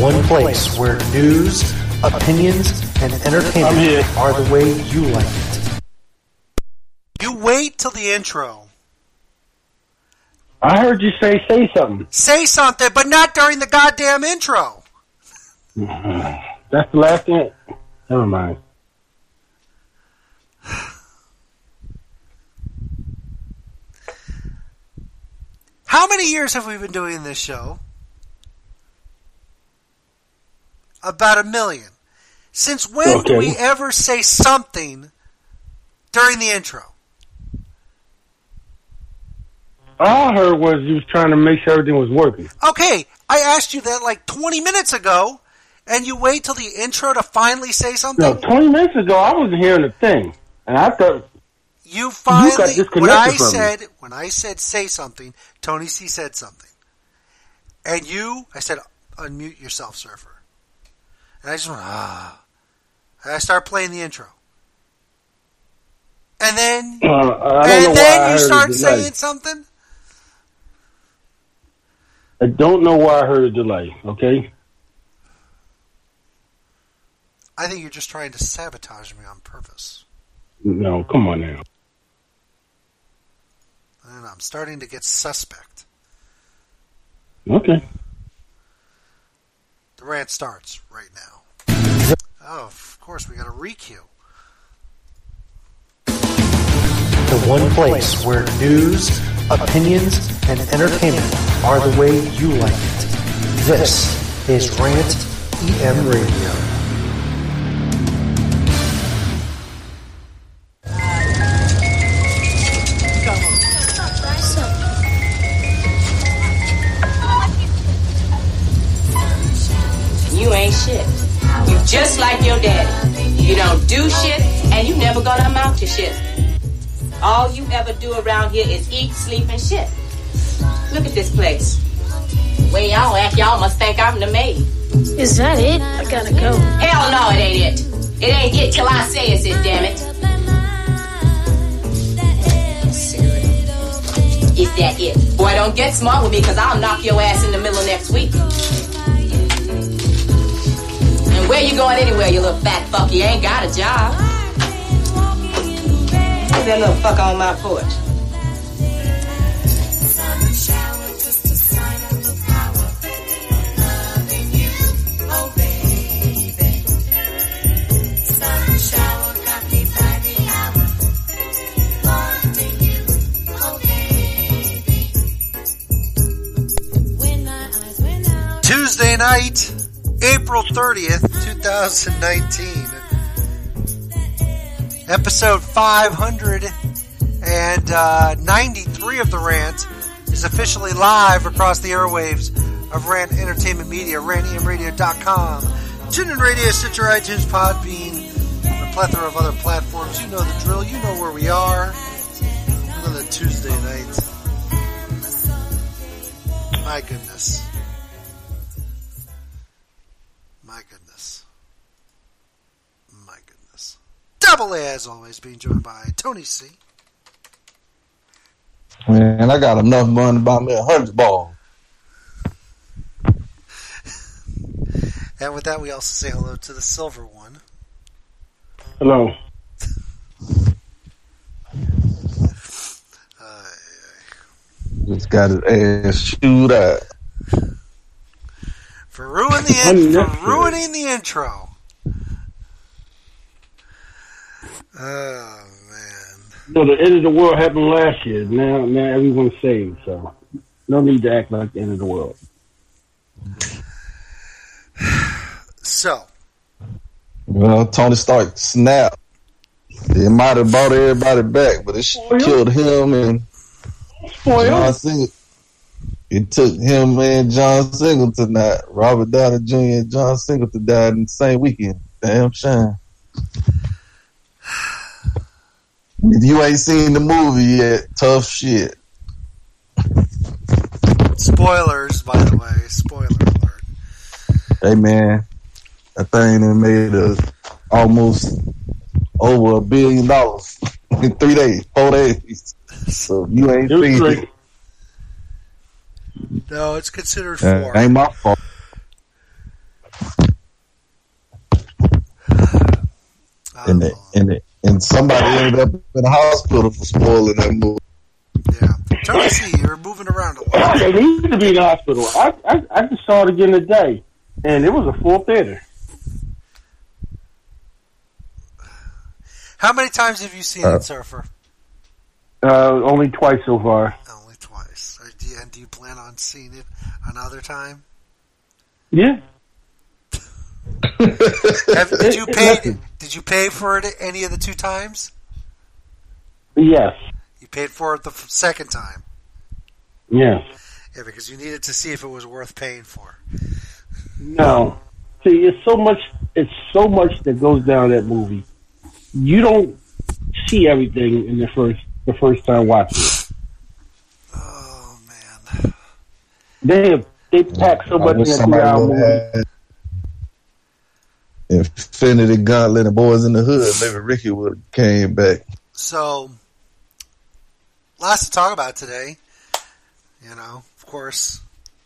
one place where news, opinions, and entertainment are the way you like it. You wait till the intro. I heard you say something. Say something, but not during the goddamn intro. That's the last thing. Never mind. How many years have we been doing this show? About 1 million. Since when do we ever say something during the intro? All I heard was you was trying to make sure everything was working. Okay, I asked you that like 20 minutes ago, and you wait till the intro to finally say something? No, 20 minutes ago I wasn't hearing a thing. And I thought... You finally... got disconnected when I said say something, Tony C said something. And I said, unmute yourself, Surfer. And I just went, And I started playing the intro. And then... you start saying something? I don't know why I heard a delay, okay? I think you're just trying to sabotage me on purpose. No, come on now. And I'm starting to get suspect. Okay. The rant starts right now. Oh, of course, we got a recue. The one place where news, opinions, and entertainment are the way you like it. This is Rant EM Radio. You ain't shit. You just like your daddy. You don't do shit, and you never gonna amount to shit. All you ever do around here is eat, sleep, and shit. Look at this place. Way y'all act, y'all must think I'm the maid. Is that it? I gotta go. Hell no, it ain't it. It ain't it till I say it's it, damn it. Is that it? Boy, don't get smart with me, because I'll knock your ass in the middle of next week. And where you going anyway, you little fat fuck? You ain't got a job. Who's that little fucker on my porch? Tuesday night, April 30th, 2019. Episode 593 of The Rant is officially live across the airwaves of Rant Entertainment Media, rantemradio.com, TuneIn Radio, Stitcher, iTunes, Podbean, and a plethora of other platforms. You know the drill. You know where we are. Another Tuesday night. My goodness. My goodness. My goodness. Double A, as always, being joined by Tony C. Man, I got enough money to buy me a 100 ball. And with that, we also say hello to the silver one. Hello. Just got his ass chewed out. For ruining the intro. Oh, man. No, the end of the world happened last year. Now everyone's saved, so no need to act like the end of the world. So. Well, Tony Stark snapped. It might have brought everybody back, but it killed him and John Singleton. It took him and John Singleton out. Robert Downey Jr. and John Singleton died in the same weekend. Damn shame. If you ain't seen the movie yet, tough shit. Spoilers, by the way. Spoiler alert. Hey, man. That thing that made almost over $1 billion in 3 days, 4 days. So you ain't seen it. No, it's considered 4. Ain't my fault. And somebody ended up in the hospital for spoiling that movie. Yeah. Tony C, you're moving around a lot. They need to be in the hospital. I just saw it again today, and it was a full theater. How many times have you seen it, Surfer? Only twice so far. Only twice. And do you plan on seeing it another time? Yeah. Did you pay for it any of the 2 times? Yes. You paid for it the second time? Yes. Yeah, because you needed to see if it was worth paying for. No. See, it's so much that goes down that movie. You don't see everything in the first time watching it. Oh man. They pack so much in that 2-hour movie. Infinity Gauntlet and Boys in the Hood, maybe Ricky would have came back. So, lots to talk about today. You know, of course,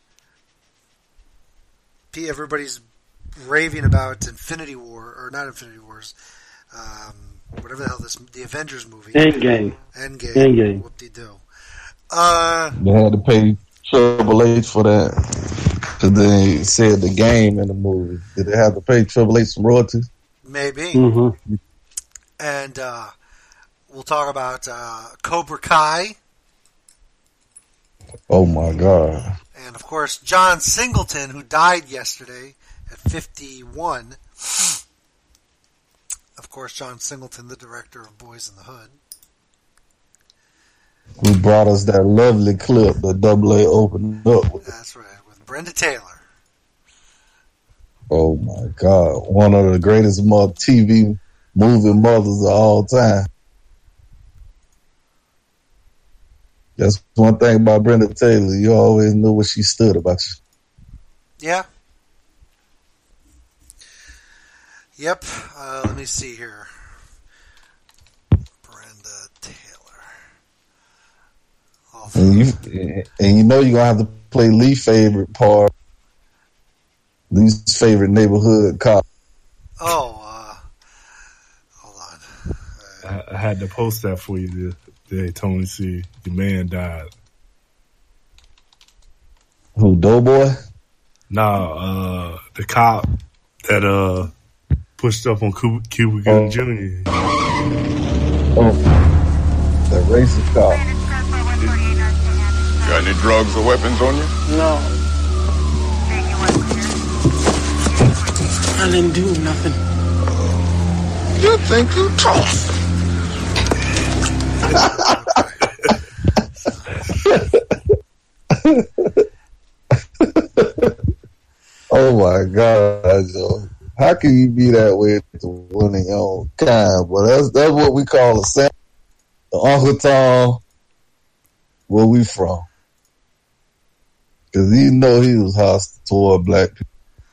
everybody's raving about Infinity War, or not Infinity Wars, whatever the hell the Avengers movie. Endgame. Whoop-de-doo. They had to pay Triple H for that, because they said the game in the movie. Did they have to pay Triple H some royalties? Maybe. Mm-hmm. And we'll talk about Cobra Kai. Oh my God. And of course, John Singleton, who died yesterday at 51. Of course, John Singleton, the director of Boys in the Hood. Who brought us that lovely clip that Double A opened up with. That's right, with Brenda Taylor. Oh my God. One of the greatest TV movie mothers of all time. That's one thing about Brenda Taylor. You always knew what she stood about you. Yeah. Yep. Let me see here. Brenda Taylor. And you know you're going to have to play Lee's favorite part. Lee's favorite neighborhood cop. Oh, hold on. I had to post that for you today, Tony C. The man died. Who, Doughboy? Nah, the cop that pushed up on Cuba Gooding Jr. Oh, that racist cop. Got any drugs or weapons on you? No. I didn't do nothing. You think you tough? Oh my God, Joe. How can you be that way to one of your own kind? Well, that's what we call a sample. The Uncle Tom, where we from. Because you know he was hostile toward black people.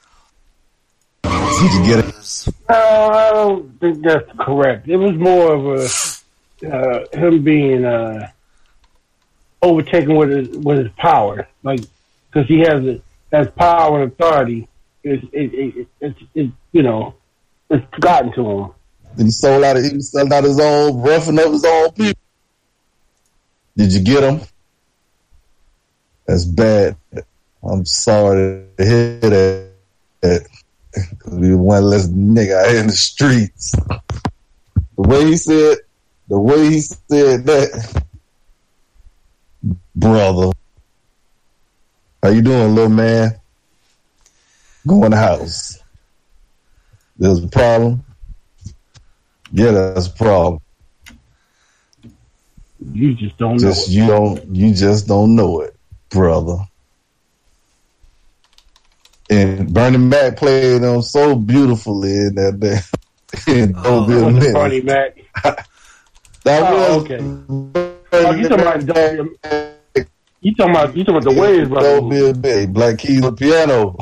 Did you get it? No, I don't think that's correct. It was more of him being overtaken with his power, like because he has power and authority. It's you know, it's gotten to him. And he was selling out his own, roughing up his own people. Did you get him? That's bad. I'm sorry to hear that. We one less nigga out here in the streets. The way he said that, brother. How you doing, little man? Go in the house. There's a problem? Yeah, that's a problem. You just don't know it. You just don't know it, brother. And Bernie Mac played them so beautifully in that day. Don't be a minute. Bernie Mac. That was okay. You talking about the Waves brother? Don't be a minute. Black Keys on piano.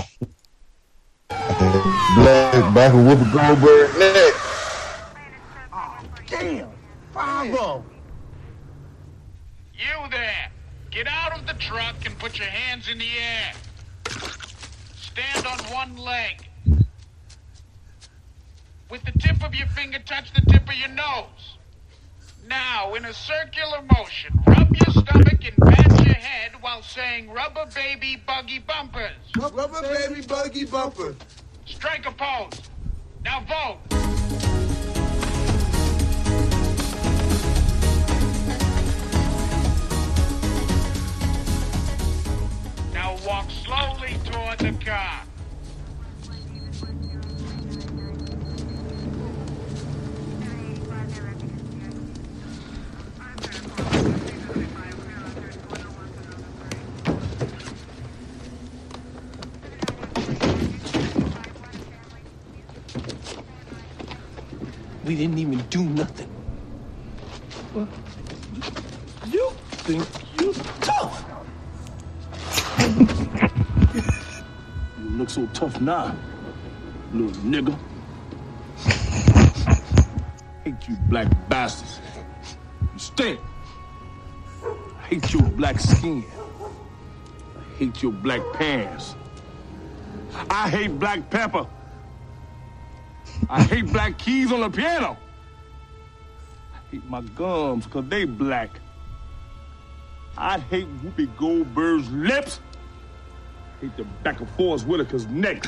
Back with Whoopi Goldberg neck. Oh, damn. 5-0. You there. Get out of the truck and put your hands in the air. Stand on one leg. with the tip of your finger touch the tip of your nose. Now, in a circular motion, rub your stomach and pat your head while saying rubber baby buggy bumpers. Rubber baby buggy bumpers. Strike a pose. Now vote. Now walk slowly toward the car. We didn't even do nothing. Well, you think you tough? You look so tough now, little nigga. Hate you black bastards. You stink. I hate your black skin. I hate your black pants. I hate black pepper. I hate black keys on the piano. I hate my gums because they black. I hate Whoopi Goldberg's lips. I hate the back of Forrest Whitaker's neck.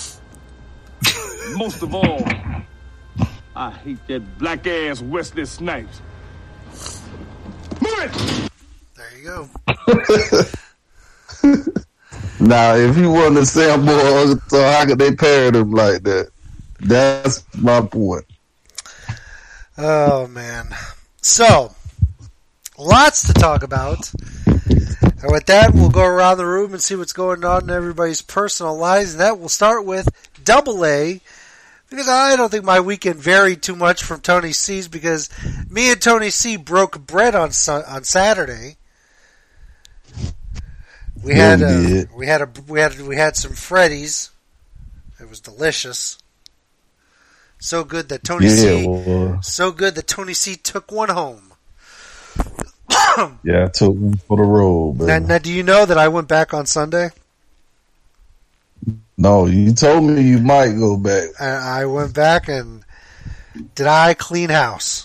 Most of all, I hate that black-ass Wesley Snipes. Move it! There you go. Now, if you want to sample, so how could they parrot him like that? That's my point. Oh, man. So, lots to talk about. And with that, we'll go around the room and see what's going on in everybody's personal lives. And that will start with Double A. Because I don't think my weekend varied too much from Tony C's, because me and Tony C broke bread on Saturday. We had some Freddy's. It was delicious. So good that Tony C took one home. Yeah, I took one for the road. Now, do you know that I went back on Sunday? No, you told me you might go back. I went back, and did I clean house?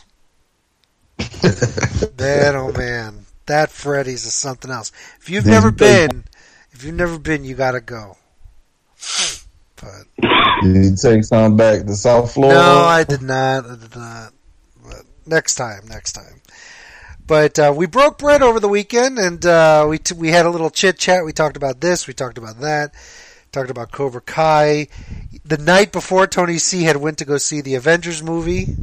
Man, oh man, that Freddy's is something else. If you've never been, you gotta go. But did you take some back to South Florida? No, I did not. But next time. But we broke bread over the weekend, and we had a little chit chat. We talked about this. We talked about that. Talked about Cobra Kai. The night before, Tony C had went to go see the Avengers movie.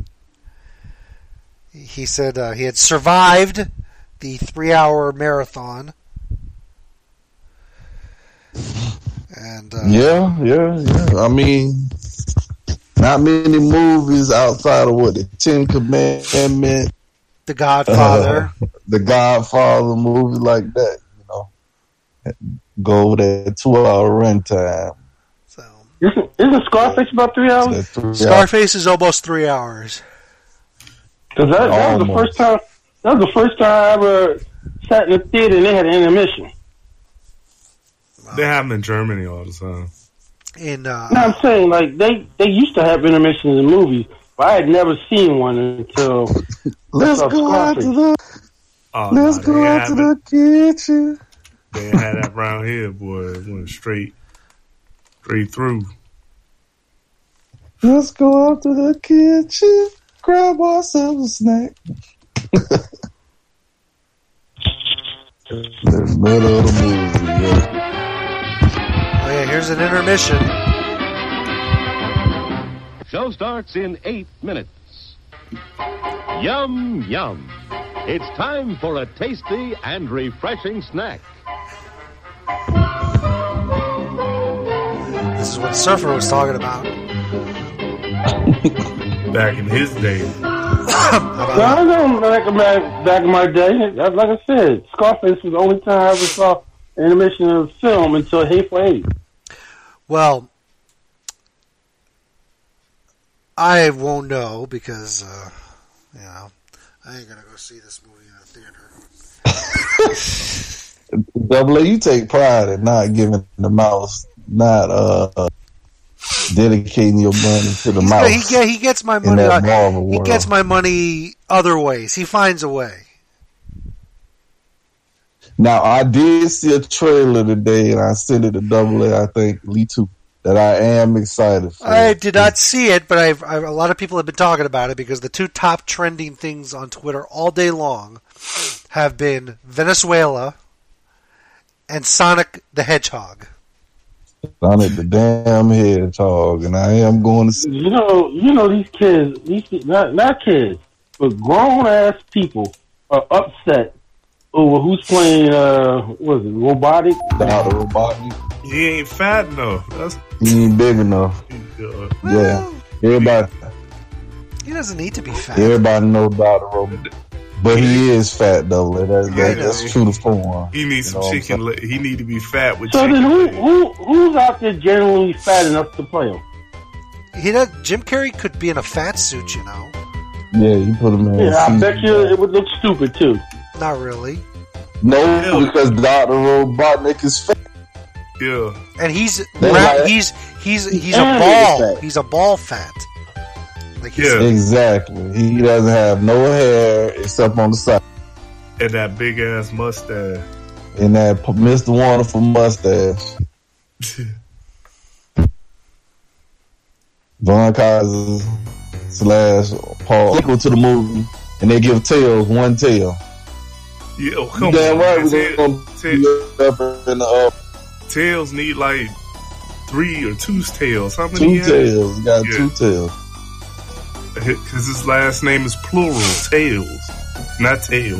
He said he had survived the 3-hour marathon. And yeah. I mean, not many movies outside of what, the Ten Commandments, The Godfather, the Godfather movie like that. You know, go that 2-hour runtime. So isn't Scarface about 3 hours? Scarface is almost 3 hours. Because that was the first time. That was the first time I ever sat in the theater and they had an intermission. They have them in Germany all the time. No, I'm saying like they used to have intermissions in movies, but I had never seen one until. Let's go out to the kitchen. They had that around here, boy. It went straight through. Let's go out to the kitchen, grab ourselves a snack. The middle of the movie, yeah. Oh yeah, here's an intermission. Show starts in 8 minutes. Yum, yum. It's time for a tasty and refreshing snack. This is what Surfer was talking about. Back in his day. I know back in my day. Like I said, Scarface was the only time I ever saw an intermission of a film until Hateful Eight. Well, I won't know because, I ain't gonna go see this movie in a theater. Double A, you take pride in not giving the mouse, not dedicating your money to the mouse. He gets my money. He gets my money other ways. He finds a way. Now, I did see a trailer today, and I sent it to Double A, I think, Lee too, that I am excited for. I did not see it, but a lot of people have been talking about it because the two top trending things on Twitter all day long have been Venezuela and Sonic the Hedgehog. Sonic the damn Hedgehog, and I am going to see. You know these kids, not kids, but grown-ass people are upset over who's playing, what is it, Robotic? Dr. Robotic. He ain't fat enough. He ain't big enough. Yeah. Everybody. He doesn't need to be fat. Everybody knows Dr. Robotic. But he is fat, though. That's true to form. He needs some chicken. He need to be fat with so chicken. So then who's out there generally fat enough to play him? Jim Carrey could be in a fat suit, you know. Yeah, you put him in. Yeah, I bet you it would look stupid, too. Not really. No, because Dr. Robotnik is fat. Yeah. And he's a ball. He's a ball fat. Exactly. He doesn't have no hair except on the side. And that big ass mustache. And that Mr. Wonderful mustache. Von Kaiser / Paul equal to the movie, and they give Tails one tail. Yeah, come on. Damn right, we're gonna up in the Tails need like 3 or 2 tails. How many? 2 tails. He got 2 tails. Because his last name is plural, Tails, not Tail.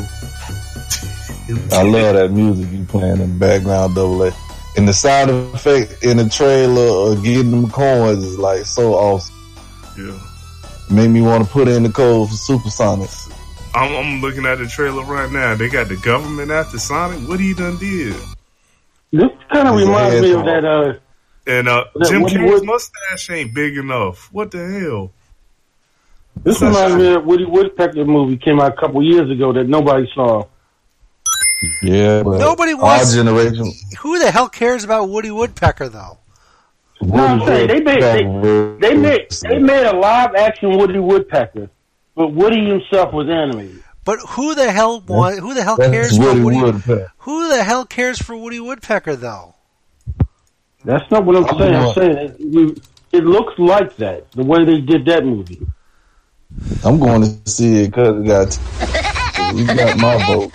I love that music you playing in the background, Double A. And the sound effect in the trailer of getting them coins is like so awesome. Yeah. Made me want to put in the code for Supersonics. I'm looking at the trailer right now. They got the government after Sonic. What he done did? This kind of reminds me of that. And Jim Carrey's mustache ain't big enough. What the hell? This reminds me of Woody Woodpecker movie came out a couple years ago that nobody saw. Yeah, but nobody wants. Our generation. Who the hell cares about Woody Woodpecker though? No, I'm saying they made a live action Woody Woodpecker, but Woody himself was animated. But who the hell cares for Woody Woodpecker? Who the hell cares for Woody Woodpecker though? That's not what I'm saying. I'm saying it looks like that the way they did that movie. I'm going to see it because he got my vote.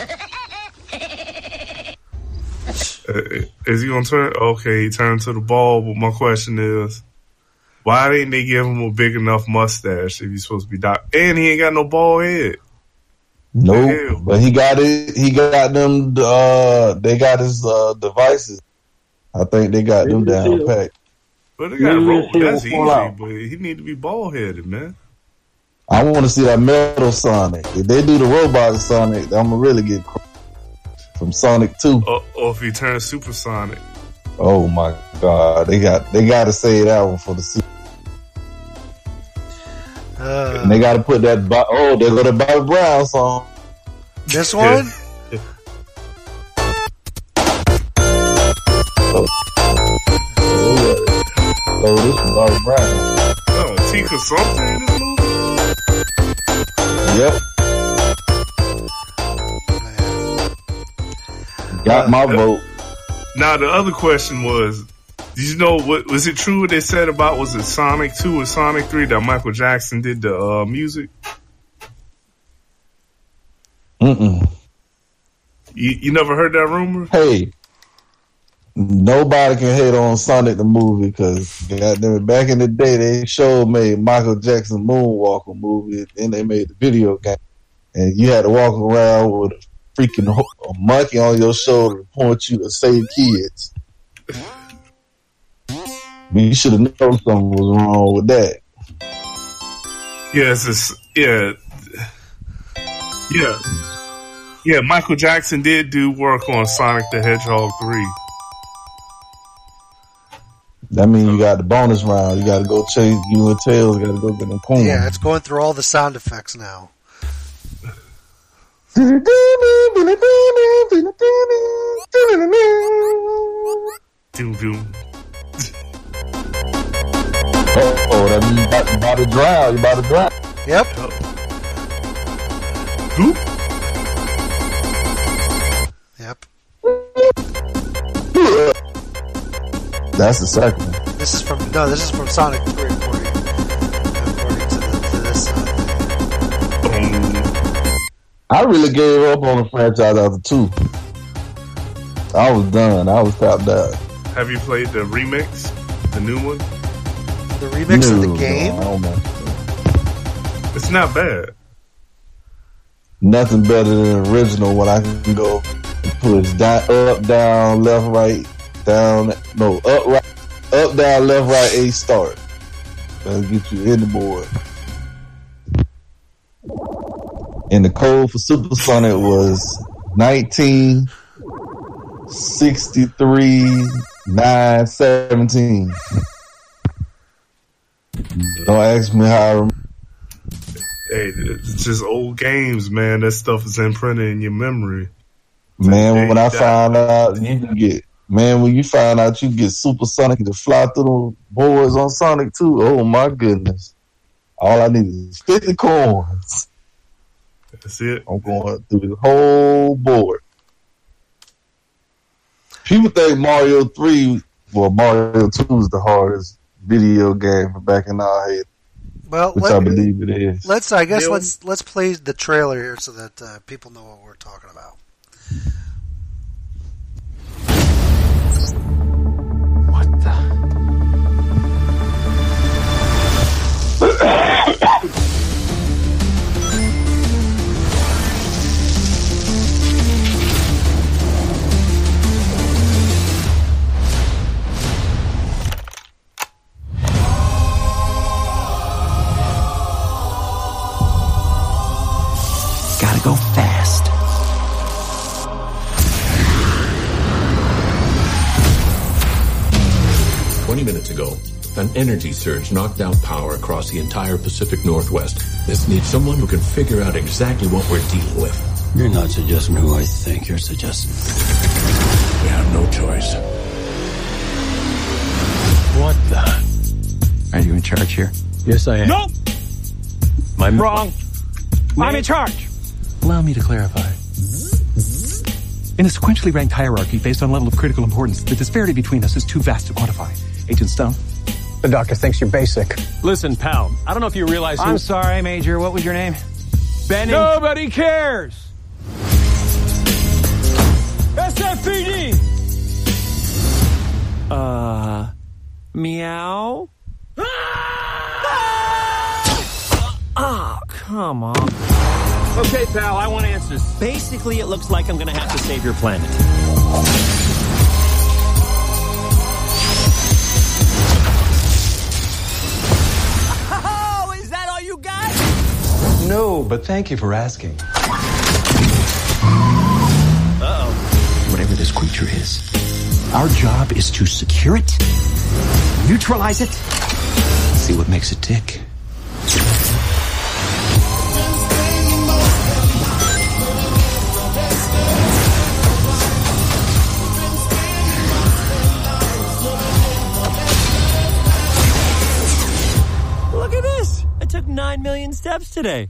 Is he going to turn? Okay, he turned to the ball, but my question is, why didn't they give him a big enough mustache if he's supposed to be Doc? And he ain't got no bald head. Nope, but he got it. He got them. They got his devices. I think they got them down packed. But they got roll. That's easy, but he need to be bald headed, man. I want to see that Metal Sonic. If they do the robot Sonic, I'm gonna really get from Sonic 2. Or if he turns Supersonic. Oh my God, they got to say that one for the Super. And they got to put that. They go to Bobby Brown song. This one. This is Bobby Brown. Oh, Tika something in this movie. Yep. Got my vote. Now the other question was, did you know what was it true what they said about was it Sonic 2 or Sonic 3 that Michael Jackson did the music? You never heard that rumor? Hey, nobody can hate on Sonic the movie because back in the day they made Michael Jackson Moonwalker movie, and they made the video game, and you had to walk around with a freaking monkey on your shoulder to point you to save kids. You should have known something was wrong with that. Yeah. Michael Jackson did do work on Sonic the Hedgehog 3. That means you got the bonus round. You got to go chase you and Tails. Got to go get them coins. Yeah, it's going through all the sound effects now. that means you about to drown. You about to drown. Yep. Whoop. Yep. That's the second one. This is from Sonic 3, according to this. I really gave up on the franchise after 2. I was done. I was tapped out. Have you played the remix? The new one? The remix of the game? No, I don't know. It's not bad. Nothing better than the original when I can go and push up, down, left, right, down. No, up, down, left, right, A, start. That'll get you in the board. And the code for Supersonic was 1963-917. Don't ask me how I remember. Hey, it's just old games, man. That stuff is imprinted in your memory. Man, when I found out you can get, when you find out you can get Supersonic to fly through the boards on Sonic 2, oh my goodness. All I need is 50 coins. That's it. I'm going through the whole board. People think Mario 2 is the hardest video game back in our head. Well, which I believe it is. Let's play the trailer here so that people know what we're talking about. What the? Gotta go fast. Minutes ago, an energy surge knocked out power across the entire Pacific Northwest. This needs someone who can figure out exactly what we're dealing with. You're not suggesting who I think you're suggesting. We have no choice. What the? Are you in charge here? Yes, I am. Nope! Wrong. I'm in charge. Allow me to clarify. In a sequentially ranked hierarchy based on level of critical importance, the disparity between us is too vast to quantify. Agent Stone? The doctor thinks you're basic. Listen, pal, I don't know if you realize I'm sorry, Major. What was your name? Benning. Nobody cares. SFPD! Meow? Ah, come on. Okay, pal, I want answers. Basically, it looks like I'm gonna have to save your planet. Oh, is that all you got? No, but thank you for asking. Uh-oh. Whatever this creature is, our job is to secure it, neutralize it, see what makes it tick. Look at this! I took 9 million steps today.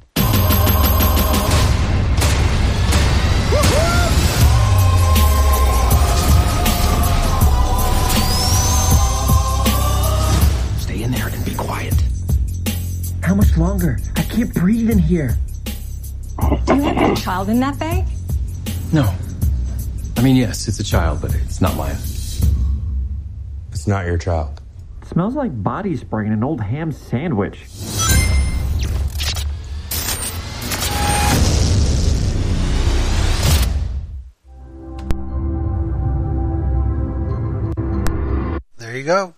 Stay in there and be quiet. How much longer? I can't breathe in here. Do you have a child in that bag? No. I mean, yes, it's a child, but it's not mine. It's not your child. It smells like body spray in an old ham sandwich. There you go.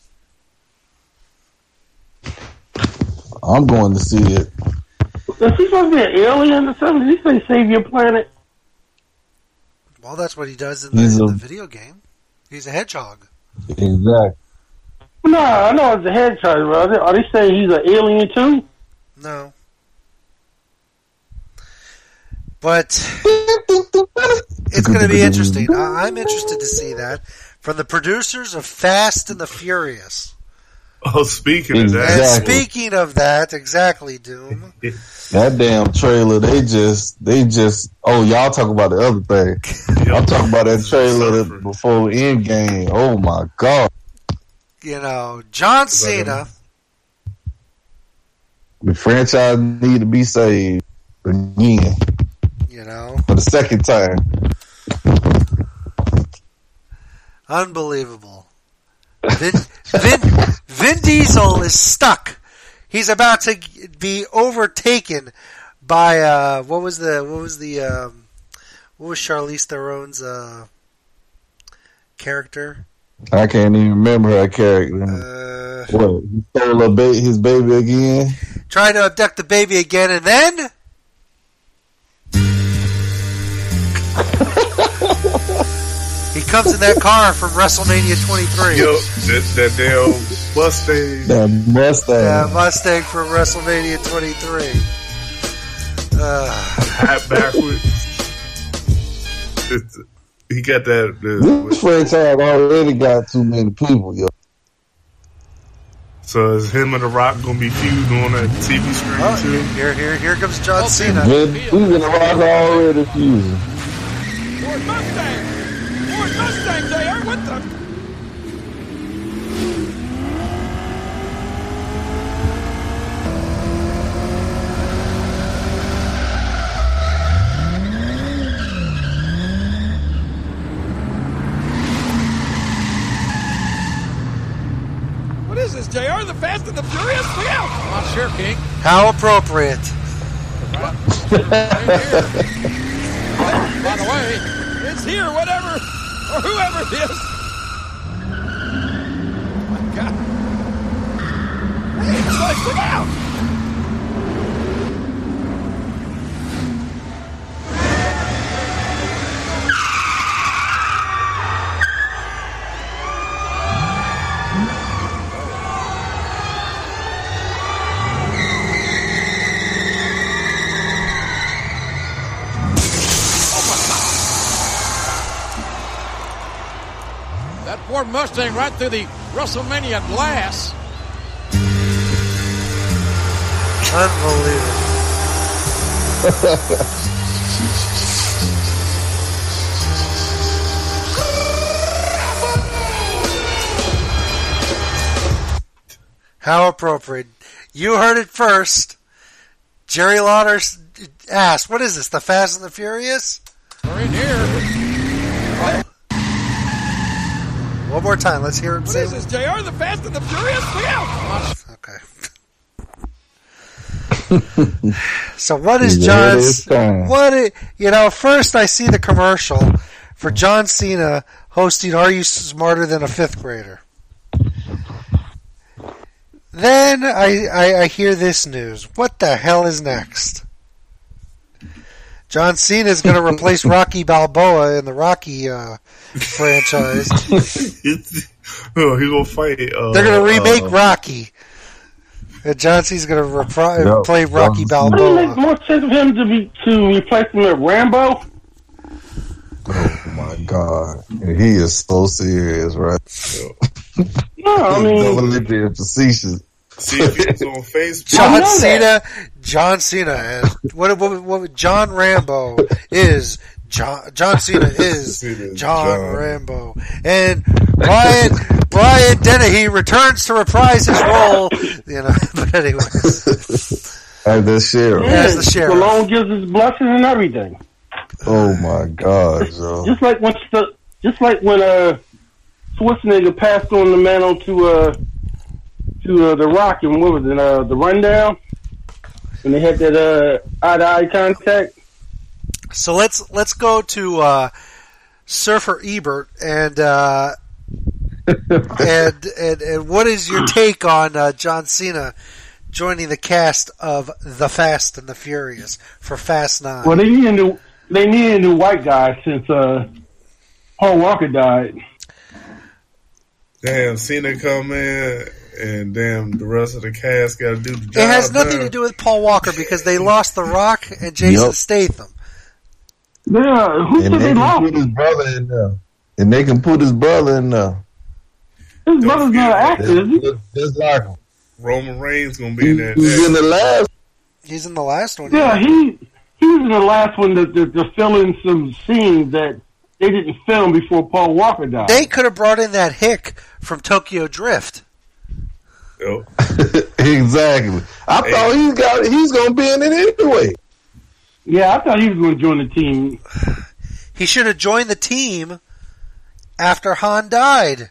I'm going to see it. Is he supposed to be an alien or something? Did he say save your planet? Well, that's what he does in the video game. He's a hedgehog. Exactly. No, I know it's a hedgehog, brother. Are they saying he's an alien too? No. But it's going to be interesting. I'm interested to see that from the producers of Fast and the Furious. Oh, speaking of that. And speaking of that, exactly, Doom. That damn trailer, they just, oh, y'all talk about the other thing. I'm talking about that trailer before Endgame. Oh my God. You know, John Cena. The franchise need to be saved again. You know. For the second time. Unbelievable. Vin Diesel is stuck. He's about to be overtaken by what was Charlize Theron's character? I can't even remember her character. What? He stole his baby again? Trying to abduct the baby again, and then he comes in that car from WrestleMania 23. Yo, that damn Mustang. That Mustang. Yeah, Mustang from WrestleMania 23. Hat backwards. He got that. This franchise already got too many people, yo. So is him and The Rock gonna be feuding on that TV screen too? Here comes John Cena. He's and The Rock already fusing. Ford Mustang, JR, what the? What is this, JR? The Fast and the Furious? Look out! I'm not sure, King. How appropriate. By the way, it's here, whatever, or whoever it is. Oh my God. Hey, it's like, look out! Ford Mustang right through the WrestleMania glass. Unbelievable. How appropriate. You heard it first. Jerry Lauder asked, what is this, the Fast and the Furious? We're in here. One more time, let's hear him say. What is this, JR? The Fast and the Furious? Look out! Okay. So what is John's? First I see the commercial for John Cena hosting "Are You Smarter Than a Fifth Grader?" Then I hear this news. What the hell is next? John Cena is going to replace Rocky Balboa in the Rocky franchise. He gonna fight. They're going to remake Rocky. And John Cena's going to play Rocky Balboa. Wouldn't it make more sense of him to replace him with Rambo? Oh my God, he is so serious, right? No, I mean, being facetious. See if he was on Facebook. John Cena, and what John Rambo is. John Cena is John Rambo, and Brian Dennehy returns to reprise his role. But anyway, as the sheriff. As the sheriff, Stallone gives his blessing and everything. Oh my God, Joe! Just like when Schwarzenegger passed on the mantle to The Rock, and what was it, the Rundown, when they had that eye-to-eye contact. So let's go to Surfer Ebert and what is your take on John Cena joining the cast of The Fast and the Furious for Fast 9? Well, they need a new white guy since Paul Walker died. Damn, Cena come in. And damn, the rest of the cast got to do the job. It has nothing to do with Paul Walker because they lost The Rock and Jason Statham. Yeah, who said they lost? Put his brother in there. And they can put his brother in there. His brother's not an actor, is he? Just like him. Roman Reigns gonna be in there. He's in the last. He's in the last one. Yeah, he was in the last one to fill in some scenes that they didn't film before Paul Walker died. They could have brought in that hick from Tokyo Drift. Yep. Exactly. I thought he's gonna be in it anyway. Yeah, I thought he was going to join the team. He should have joined the team after Han died.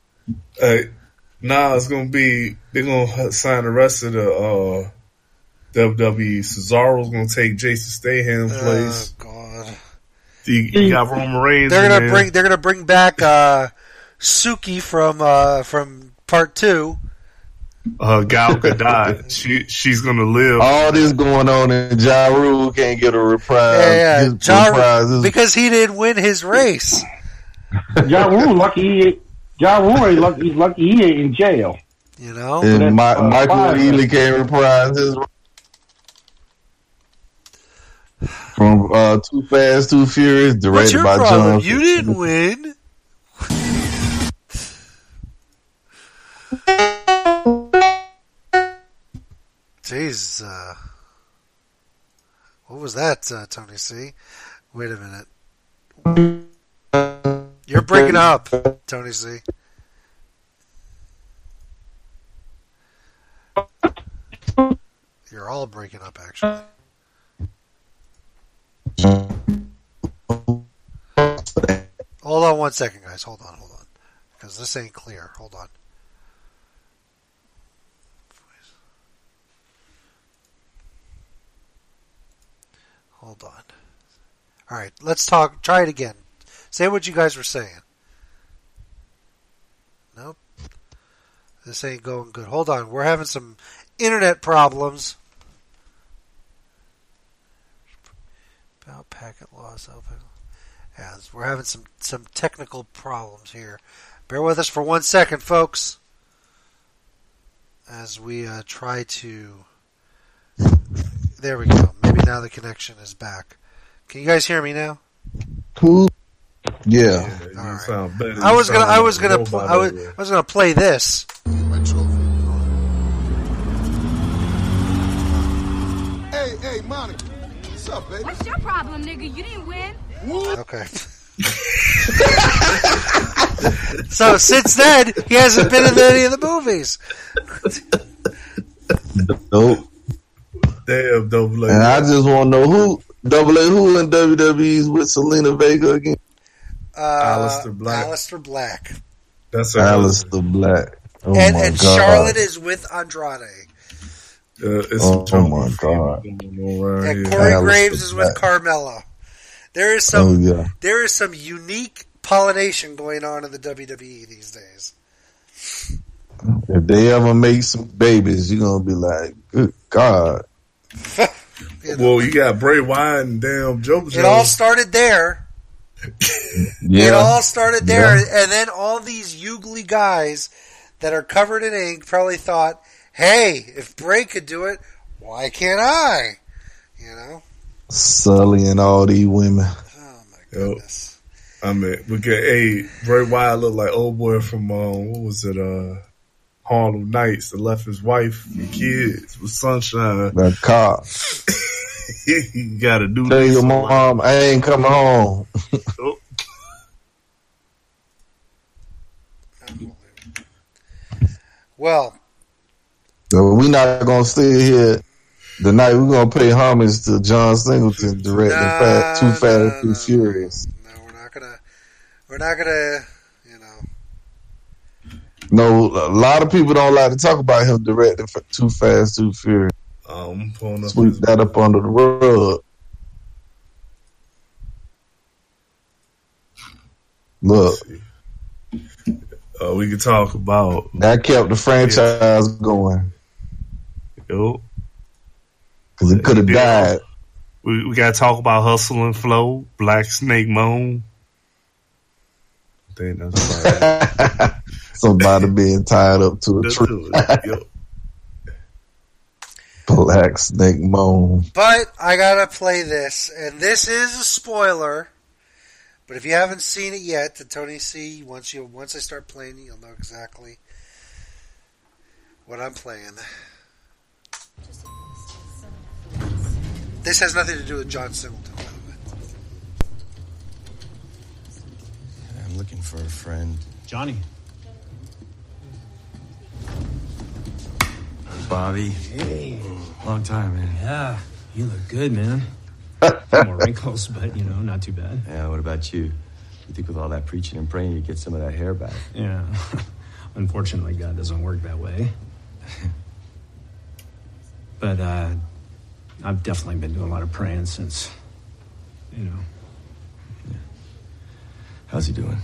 It's gonna be they're gonna sign the rest of the WWE. Cesaro's gonna take Jason Statham's place. Oh God! You got Roman Reigns. They're gonna bring back Suki from Part 2. Gal Gadot. She's gonna live. All this going on, and Ja Rule can't get a reprise. Yeah, because he didn't win his race. Ja Rule lucky. Ja Rule ain't lucky. He's lucky he ain't in jail. You know. And Michael Ealy can't reprise his from Too Fast, Too Furious, directed by John. You didn't win. Jeez, what was that, Tony C? Wait a minute. You're breaking up, Tony C. You're all breaking up, actually. Hold on 1 second, guys. Hold on. Because this ain't clear. Hold on. Hold on. All right, let's talk. Try it again. Say what you guys were saying. Nope. This ain't going good. Hold on. We're having some internet problems. About packet loss. Yeah, we're having some technical problems here. Bear with us for 1 second, folks. As we try to... There we go. Maybe now the connection is back. Can you guys hear me now? Cool. Yeah. You sound better. I was gonna play this. Hey, Monica. What's up, baby? What's your problem, nigga? You didn't win. Okay. So since then, he hasn't been in any of the movies. Nope. Damn, Double A. And I just want to know who in WWE's with Selena Vega again? Aleister Black. That's Aleister Black. Oh and Charlotte is with Andrade. Oh my God. And Corey Graves is with Carmella. There is some unique pollination going on in the WWE these days. If they ever make some babies, you're gonna be like, good God. Well, you got Bray Wyatt and damn JoJo. It all started there. Yeah. It all started there, and then all these Ugly guys that are covered in ink probably thought, hey, if Bray could do it, why can't I? You know? Sully and all these women. Oh, my goodness. I mean, Bray Wyatt looked like old boy from, what was it, Harlem Nights that left his wife and kids with Sunshine. That cop. You gotta do Tell this. your mom, I ain't coming home. Oh. Well, so we not gonna stay here tonight. We're gonna pay homage to John Singleton directing Too Fast and Too Furious. No, we're not gonna. No, a lot of people don't like to talk about him directing for Too Fast, Too Furious. Sweep that up under the rug. Look. We can talk about... That kept the franchise going. Yo. Because it could have died. We got to talk about Hustle and Flow, Black Snake Moan. I think that's about it. Somebody being tied up to a tree. Black Snake Moan. But I gotta play this, and this is a spoiler, But if you haven't seen it yet, the Tony C, once I start playing it, you'll know exactly what I'm playing. This has nothing to do with John Singleton, by the way. I'm looking for a friend. Johnny. Bobby. Hey. Long time, man. Yeah, you look good, man. More wrinkles, but, not too bad. Yeah, what about you? You think with all that preaching and praying, you'd get some of that hair back? Yeah. Unfortunately, God doesn't work that way. But, I've definitely been doing a lot of praying since, Yeah. How's he doing?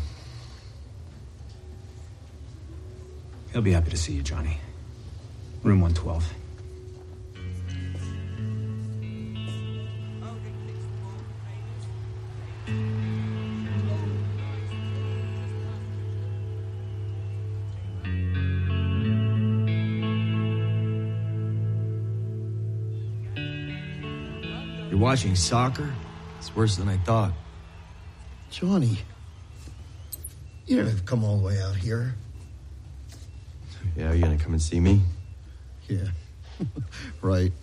He'll be happy to see you, Johnny. Room 112. You're watching soccer? It's worse than I thought. Johnny, you didn't have to come all the way out here. Yeah, you gonna come and see me? Yeah, right.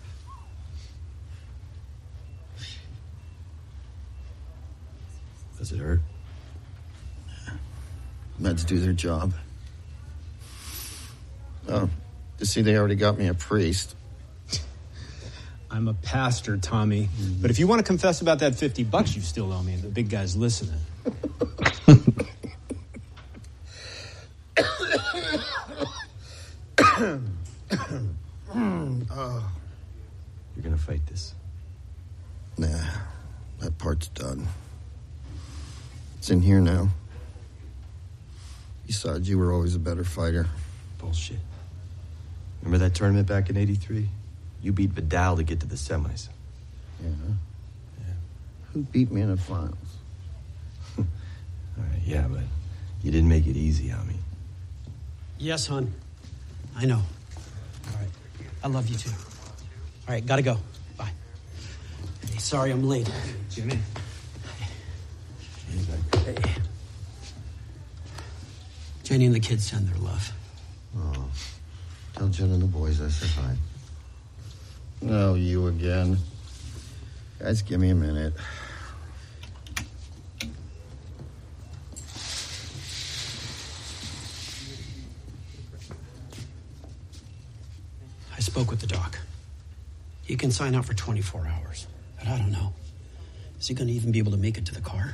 Does it hurt? Meds do their job. Oh, you see, they already got me a priest. I'm a pastor, Tommy. But if you want to confess about that $50 you still owe me, the big guy's listening. You're gonna fight this? Nah, that part's done. It's in here now. Besides, you were always a better fighter. Bullshit. Remember that tournament back in '83? You beat Vidal to get to the semis. Yeah. Who beat me in the finals? All right, yeah, but you didn't make it easy on me. Yes, hon. I know. All right. I love you, too. All right, gotta go. Bye. Hey, sorry I'm late. Jimmy. Hey. Jenny and the kids send their love. Oh, tell Jen and the boys I said hi. No, you again. Guys, give me a minute. I spoke with the doc. He can sign out for 24 hours. But I don't know. Is he going to even be able to make it to the car?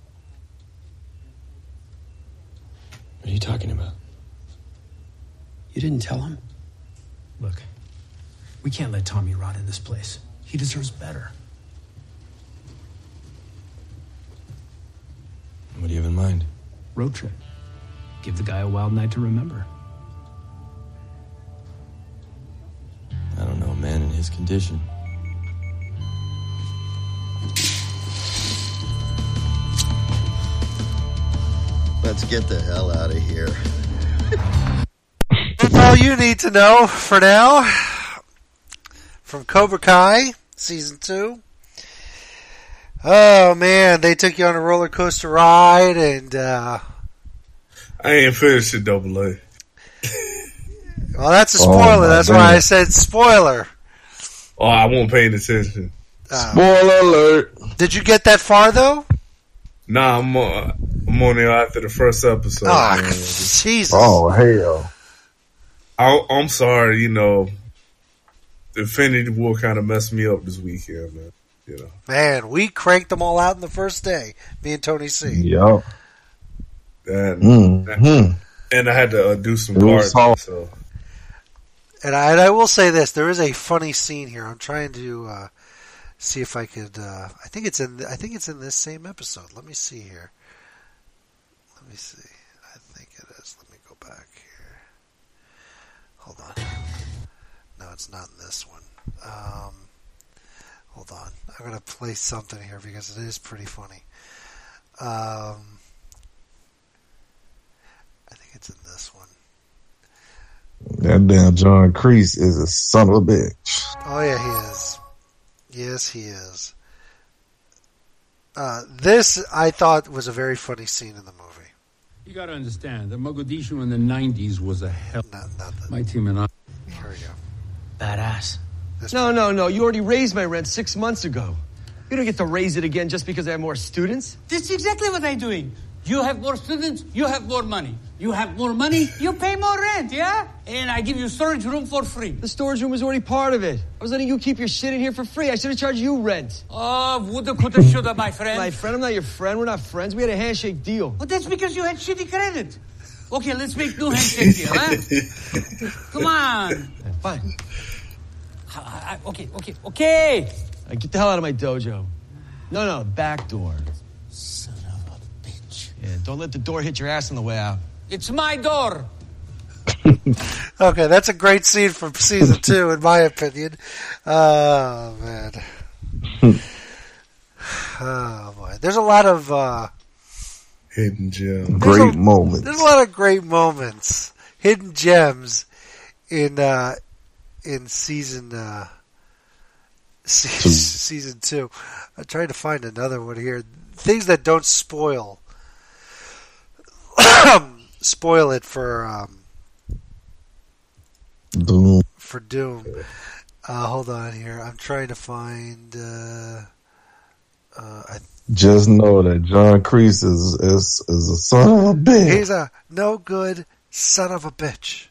What are you talking about? You didn't tell him? Look, we can't let Tommy rot in this place. He deserves better. What do you have in mind? Road trip. Give the guy a wild night to remember. I don't know, a man in his condition. Let's get the hell out of here. That's all you need to know for now. From Cobra Kai, Season 2. Oh, man, they took you on a roller coaster ride, and I ain't finished it, Double A. Well, that's a spoiler. That's why I said spoiler. Oh, I won't pay attention. Spoiler alert. Did you get that far, though? Nah, I'm on there after the first episode. Oh, Jesus. Oh, hell. I'm sorry, Infinity War kind of messed me up this weekend, man. Man, we cranked them all out in the first day, me and Tony C. Yep. And I had to do some gardening, so. And I will say this: there is a funny scene here. I'm trying to see if I could. I think it's in this same episode. Let me see here. Let me see. I think it is. Let me go back here. Hold on. No, it's not in this one. Hold on. I'm gonna play something here because it is pretty funny. I think it's in this one. That damn John Kreese is a son of a bitch. Oh yeah, he is. Yes, he is. This, I thought, was a very funny scene in the movie. You got to understand that Mogadishu in the 90s was a hell. My team and I. Here we go. Badass. No. You already raised my rent 6 months ago. You don't get to raise it again just because I have more students. That's exactly what I'm doing. You have more students, you have more money. You have more money, you pay more rent, yeah? And I give you storage room for free. The storage room was already part of it. I was letting you keep your shit in here for free. I should have charged you rent. Oh, woulda, coulda, shoulda, my friend. My friend? I'm not your friend. We're not friends. We had a handshake deal. Well, that's because you had shitty credit. Okay, let's make new handshake deal, huh? Come on. Fine. Okay. Get the hell out of my dojo. No, back door. Son of a bitch. Yeah, don't let the door hit your ass on the way out. It's my door. Okay, that's a great scene from season 2, in my opinion. Oh, man. Oh, boy. There's a lot of hidden gems. Great moments. There's a lot of great moments. Hidden gems in season 2. I'm trying to find another one here. Things that don't spoil it for Doom. For Doom. Hold on here. I'm trying to find. Just know that John Kreese is a son of a bitch. He's a no good son of a bitch.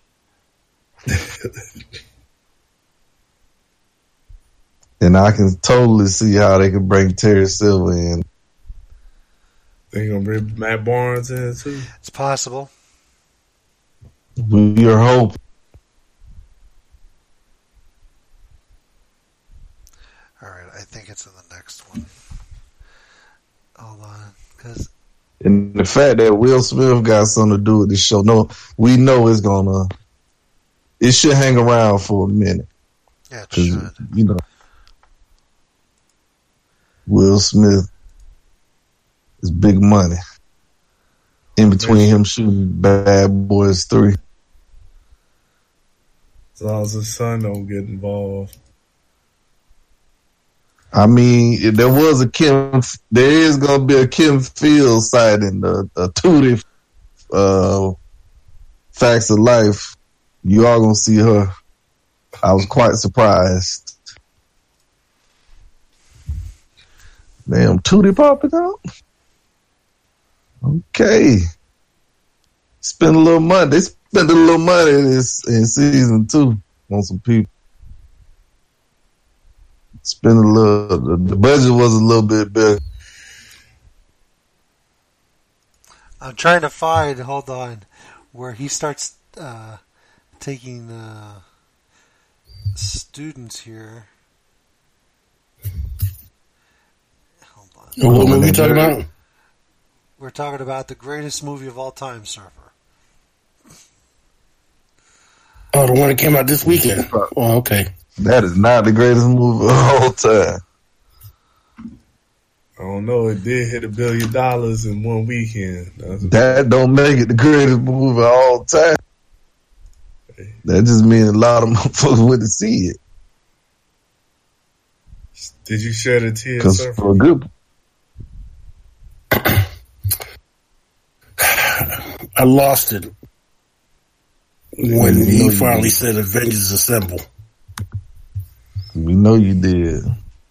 And I can totally see how they could bring Terry Silver in. They gonna bring Matt Barnes in too? It's possible. We are hoping. All right, I think it's in the next one. Hold on, because and the fact that Will Smith got something to do with this show, we know it's gonna. It should hang around for a minute. Yeah, it should. You know, Will Smith is big money. In between him shooting Bad Boys 3. As long as his son don't get involved. I mean, there is going to be a Kim Fields sighting, a Tootie Facts of Life. You are going to see her. I was quite surprised. Damn, Tootie popping out? Okay. Spend a little money. They spent a little money in season 2 on some people. Spend a little. The budget was a little bit bigger. I'm trying to find. Hold on, where he starts taking students here. Hold on. What movie are we talking about? We're talking about the greatest movie of all time, Surfer. Oh, the one that came out this weekend. Oh, okay. That is not the greatest movie of all time. I don't know. It did hit $1 billion in one weekend. That don't make it the greatest movie of all time. That just means a lot of motherfuckers went to see it. Did you shed a tear, Surfer? For a good. I lost it when he finally said Avengers Assemble. We know you did.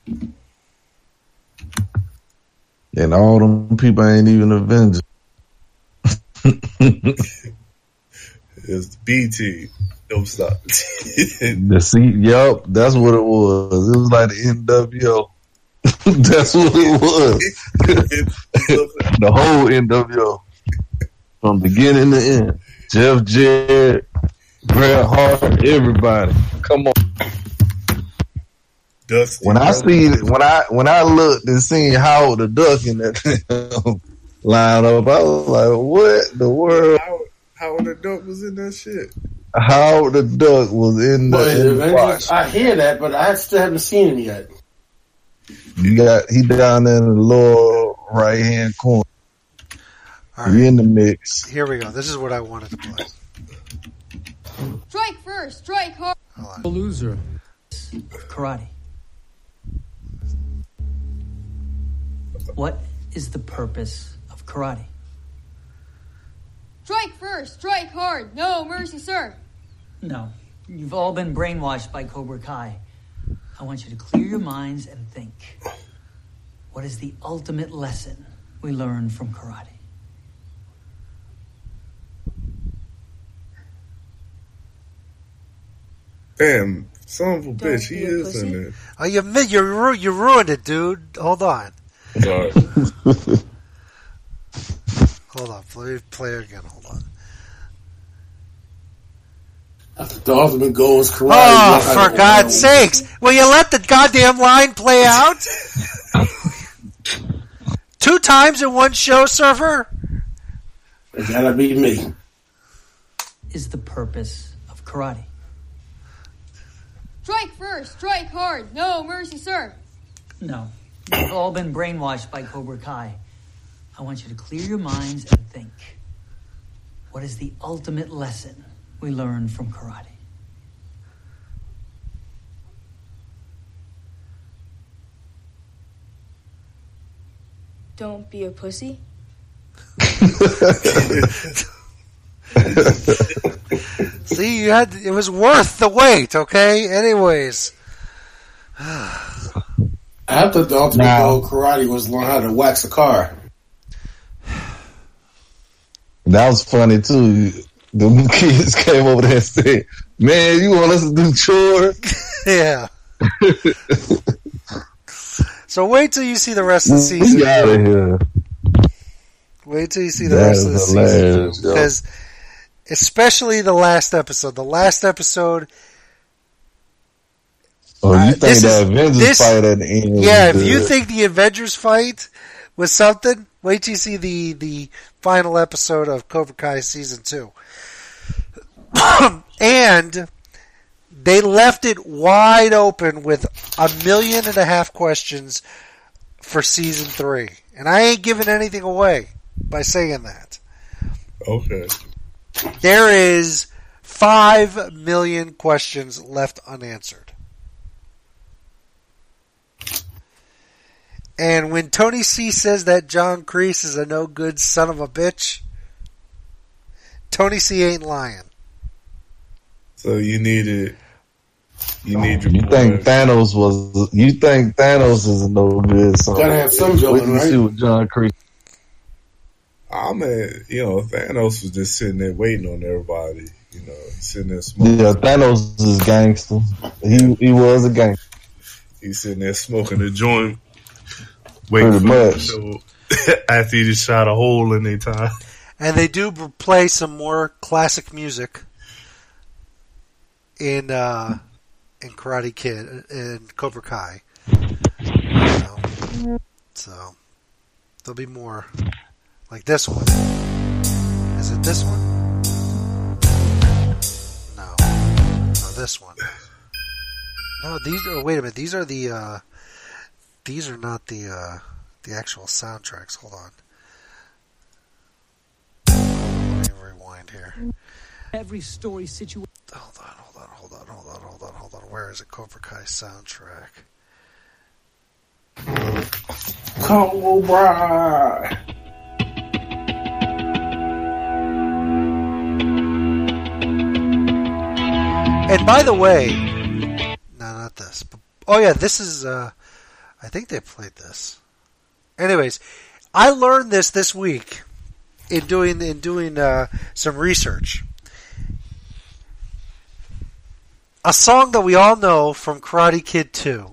And all them people ain't even Avengers. It's the B team. Don't stop. Yup, that's what it was. It was like the NWO. That's what it was. The whole NWO. From beginning to end. Jeff Jarrett, Bret Hart, everybody. Come on. Dusty when I looked and seen Howard the Duck in that line up, I was like, what the world? Howard the Duck was in that shit. Howard the Duck was in the watch. I hear that, but I still haven't seen him yet. He down there in the lower right hand corner. All right. We in the mix. Here we go. This is what I wanted to play. Strike first, strike hard. A loser. Karate. What is the purpose of karate? Strike first, strike hard. No mercy, sir. No. You've all been brainwashed by Cobra Kai. I want you to clear your minds and think. What is the ultimate lesson we learn from karate? Damn, son of a bitch, he is in it. Oh, you ruined it, dude. Hold on. Sorry. Hold on. Let me play it again. Hold on. The ultimate goal is karate. Oh, for God's sakes. Will you let the goddamn line play out? 2 times in one show, Surfer? It gotta be me. Is the purpose of karate? Strike first, strike hard. No mercy, sir. No. You've all been brainwashed by Cobra Kai. I want you to clear your minds and think. What is the ultimate lesson we learn from karate? Don't be a pussy. See, it was worth the wait, okay? Anyways. I thought the ultimate goal of karate was learn how to wax a car. That was funny too. The kids came over there and said, "Man, you want us to do chores?" Yeah. So wait till you see the rest of the season. Get out of here. Wait till you see the rest of the season. Yo. Because especially the last episode. The last episode. Oh, you think the Avengers fight at the end? Yeah, if you think the Avengers fight was something, wait till you see the final episode of Cobra Kai Season 2. And they left it wide open with 1.5 million questions for Season 3. And I ain't giving anything away by saying that. Okay. There is 5 million questions left unanswered. And when Tony C says that John Kreese is a no good son of a bitch, Tony C ain't lying. So you need your think Thanos is a no good son. Gotta have some villain, right? See with John Kreese. I mean, Thanos was just sitting there waiting on everybody. Sitting there smoking. Yeah, Thanos is a gangster. He was a gangster. He's sitting there smoking a joint. Waiting for much. After he just shot a hole in their time. And they do play some more classic music in Karate Kid and Cobra Kai. So there'll be more like this one. Is it this one? No, this one. No, these are. Wait a minute. These are the. These are not the actual soundtracks. Hold on. Let me rewind here. Every story situation. Hold on. Where is it? Cobra Kai soundtrack. Cobra. And by the way, no, not this. But, oh yeah, this is. I think they played this. Anyways, I learned this week in doing some research. A song that we all know from Karate Kid 2.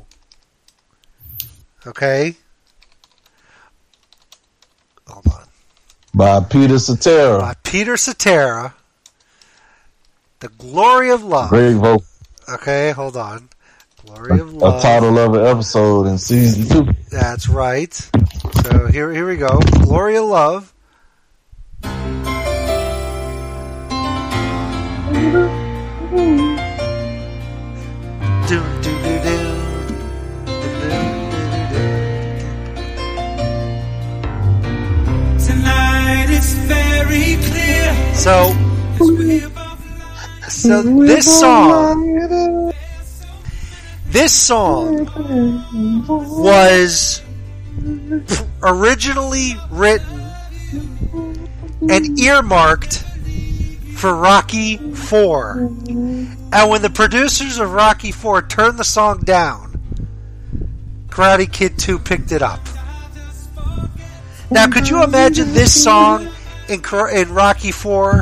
Okay? Hold on. By Peter Cetera. The Glory of Love. Great vocal. Okay, hold on. Glory of Love. A title of an episode in season 2. That's right. So here we go. Glory of Love. Tonight it's very clear. So this song was originally written and earmarked for Rocky IV. And when the producers of Rocky IV turned the song down, Karate Kid 2 picked it up. Now, could you imagine this song in Rocky IV?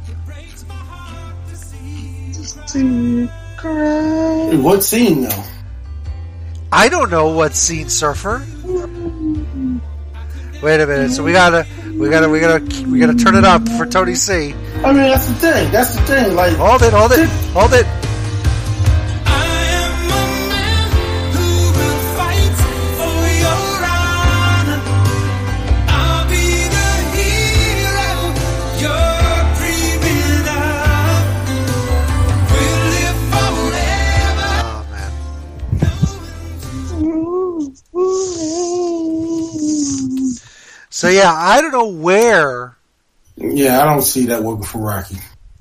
What scene though? I don't know what scene, Surfer. Wait a minute. So we gotta turn it up for Tony C. I mean, that's the thing. Like, hold it. So yeah, I don't know where. Yeah, I don't see that working for Rocky.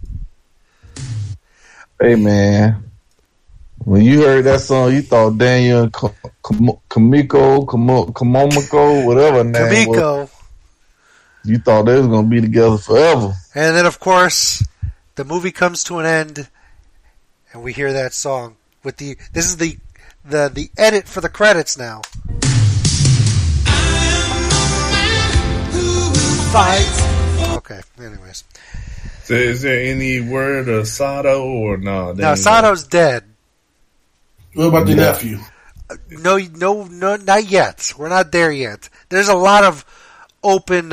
Hey man, when you heard that song, you thought Daniel and Kamiko, whatever her name was. You thought they was gonna be together forever. And then, of course, the movie comes to an end, and we hear that song with the. This is the edit for the credits now. Fight. Okay. Anyways, so is there any word of Sato or no? No, Sato's dead. What about the nephew? No, not yet. We're not there yet. There's a lot of open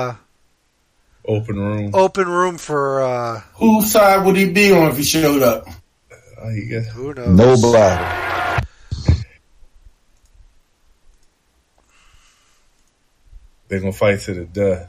room for. Whose side would he be on if he showed up? Who knows? Nobody. They're gonna fight to the death.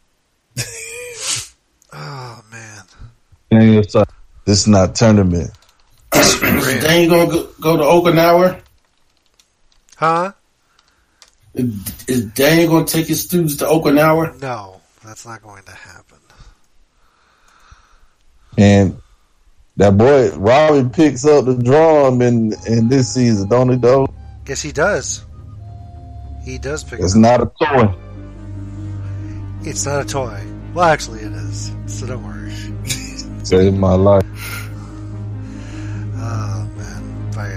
Oh man! This is not tournament. Then you gonna go to Okinawa? Huh? Is Daniel gonna take his students to Okinawa? No, that's not going to happen. And that boy Robbie picks up the drum in this season, don't he? Though. Yes, he does. He does pick. It's not a toy. It's not a toy. Well, actually, it is. So don't worry. Saved my life. Oh man, but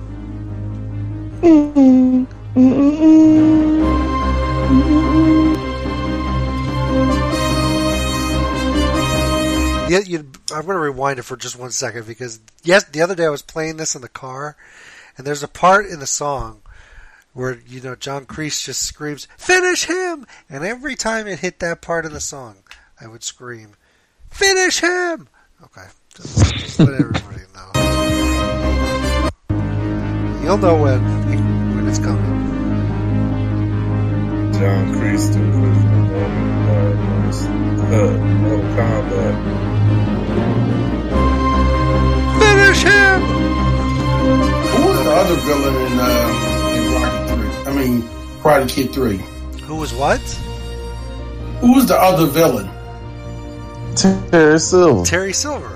yeah. I'm going to rewind it for just 1 second because the other day I was playing this in the car, and there's a part in the song where, John Kreese just screams, "Finish him!" And every time it hit that part of the song, I would scream, "Finish him!" Okay. Just let everybody know. You'll know when it's coming. John Kreese to Mortal Kombat. Finish him! Who was the other villain in Rocky 3? I mean, Karate Kid 3. Who was what? Who was the other villain? Terry Silver. Terry Silver.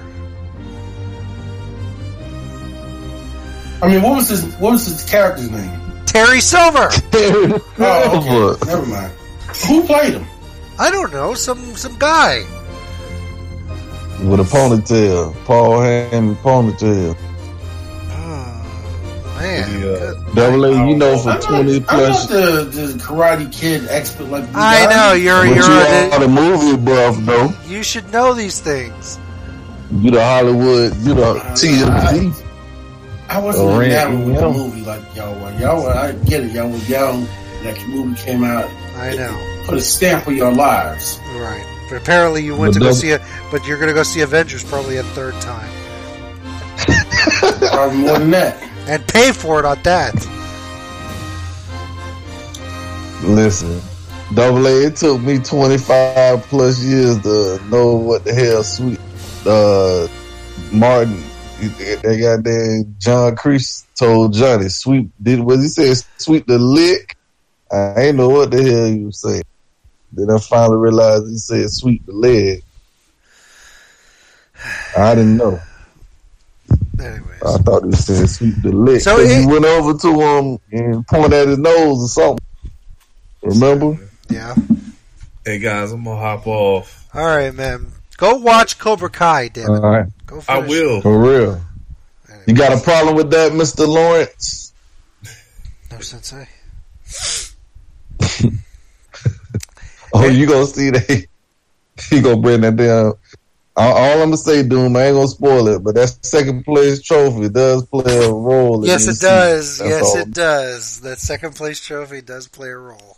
I mean, what was his character's name? Terry Silver. Oh, okay. Never mind. Who played him? I don't know. Some guy with a ponytail, Paul Hammond ponytail. Man, Double A, for 20 plus. I'm not the Karate Kid expert like you. I know you're the movie buff though. You should know these things. You the Hollywood, you the TMZ. I wasn't enamored with the movie like y'all were. I get it. Y'all were young. That movie came out. I know. Put a stamp on your lives. Right. But apparently you went to go see it. But you're going to go see Avengers probably a third time. Probably more than that. And pay for it on that. Listen, Double A, it took me 25 plus years to know what the hell Sweet Martin. They got there. John Kreese told Johnny, "Sweep." Was he said "sweep the lick"? I ain't know what the hell he was saying. Then I finally realized he said "sweep the leg." I didn't know. Anyways, I thought he said "sweep the lick." So he went over to him and pointed at his nose or something. Remember? Yeah. Hey guys, I'm gonna hop off. All right, man. Go watch Cobra Kai, damn it. All right. Go I will. For real. You got a problem with that, Mr. Lawrence? No, Sensei. Oh, you gonna see that? You gonna bring that down? All I'm gonna say, Doom, I ain't gonna spoil it, but that second place trophy does play a role. Yes, it does. Yes, all. it does. That second place trophy does play a role.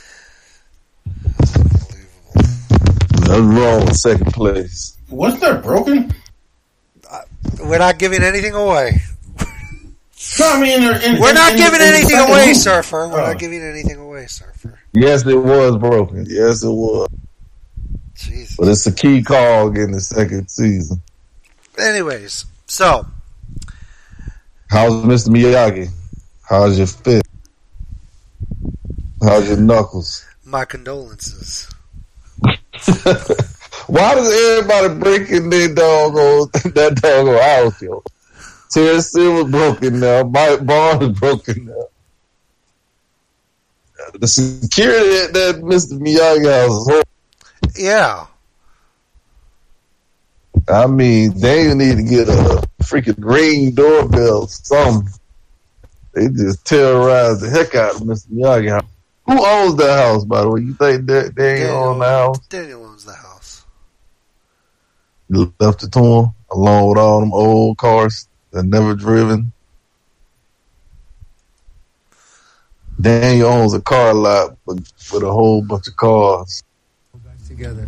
Nothing wrong with second place. What's that broken? We're not giving anything away. No, I mean, we're not giving anything away, Surfer. We're not giving anything away, Surfer. Yes, it was broken. Yes, it was. Jesus. But it's a key cog in the second season. Anyways, so how's Mr. Miyagi? How's your fist? How's your knuckles? My condolences. Why does everybody break in their that doggone house, yo? Terrence Silver broken now. Mike Barnes is broken now. The security at that Mr. Miyagi house is horrible. Yeah. I mean, they need to get a freaking green doorbell or something. They just terrorize the heck out of Mr. Miyagi house. Who owns that house, by the way? You think they own the house? Daniel owns the house. You left it to him, along with all them old cars that never driven. Daniel owns a car lot with a whole bunch of cars. Back together.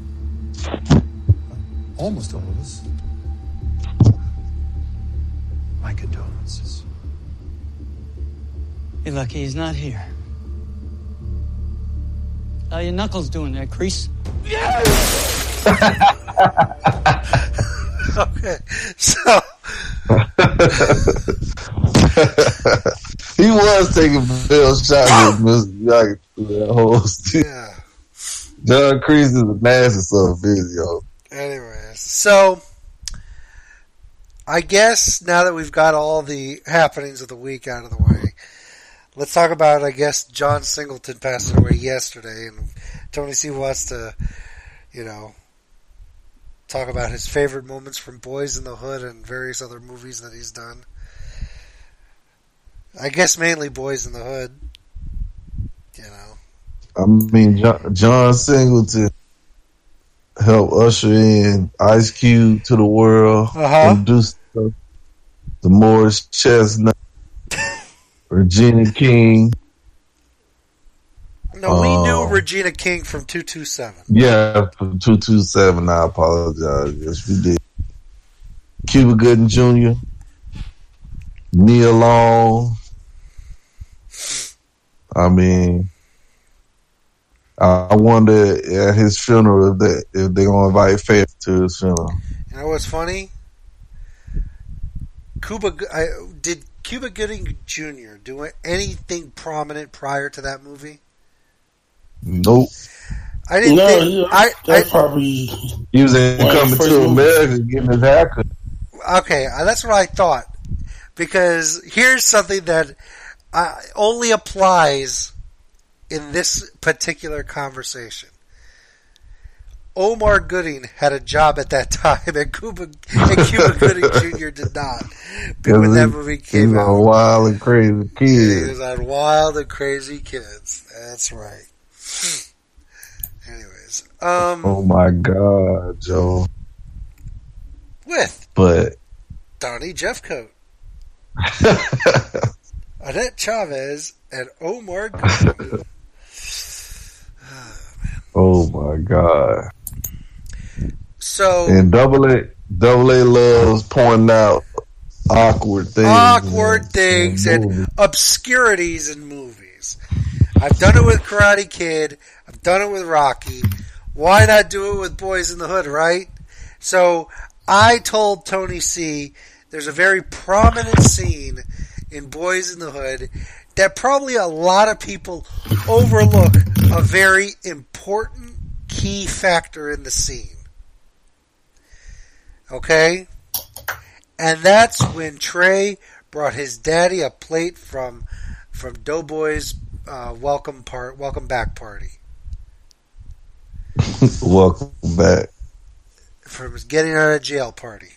Almost all of us. My condolences. You're lucky he's not here. How your knuckles doing there, Crease? Okay, so he was taking Bill shots at Mr. Miyagi through that whole season. Yeah. John Kreese is a nasty son of a bitch, yo. Anyways, so I guess now that we've got all the happenings of the week out of the way, let's talk about, I guess, John Singleton passed away yesterday, and Tony C wants to, talk about his favorite moments from Boys in the Hood and various other movies that he's done. I guess mainly Boys in the Hood, I mean, John Singleton helped usher in Ice Cube to the world, introduced the Morris Chestnut, Regina King. No, we knew Regina King from 227. Yeah, from 227. I apologize. Yes, we did. Cuba Gooding Jr., Nia Long. I mean, I wonder at his funeral if they're gonna invite Faith to his funeral. You know what's funny? Did Cuba Gooding Jr. do anything prominent prior to that movie? Nope. I didn't think. I probably he was coming to America getting his haircut. Okay, that's what I thought. Because here's something that only applies in this particular conversation. Omar Gooding had a job at that time, and Cuba Gooding Jr. did not. When that movie came out, he was on Wild and Crazy Kids. He was on Wild and Crazy Kids. That's right. Anyways, oh my God, Joe. But Donnie Jeffcoat, Annette Chavez, and Omar Gooding. Oh my God. So and Double A loves pointing out awkward things and obscurities in movies. I've done it with Karate Kid. I've done it with Rocky. Why not do it with Boys in the Hood, right? So I told Tony C there's a very prominent scene in Boys in the Hood that probably a lot of people overlook a very important key factor in the scene. Okay? And that's when Trey brought his daddy a plate from Doughboy's welcome back party. Welcome back. From his getting out of jail party.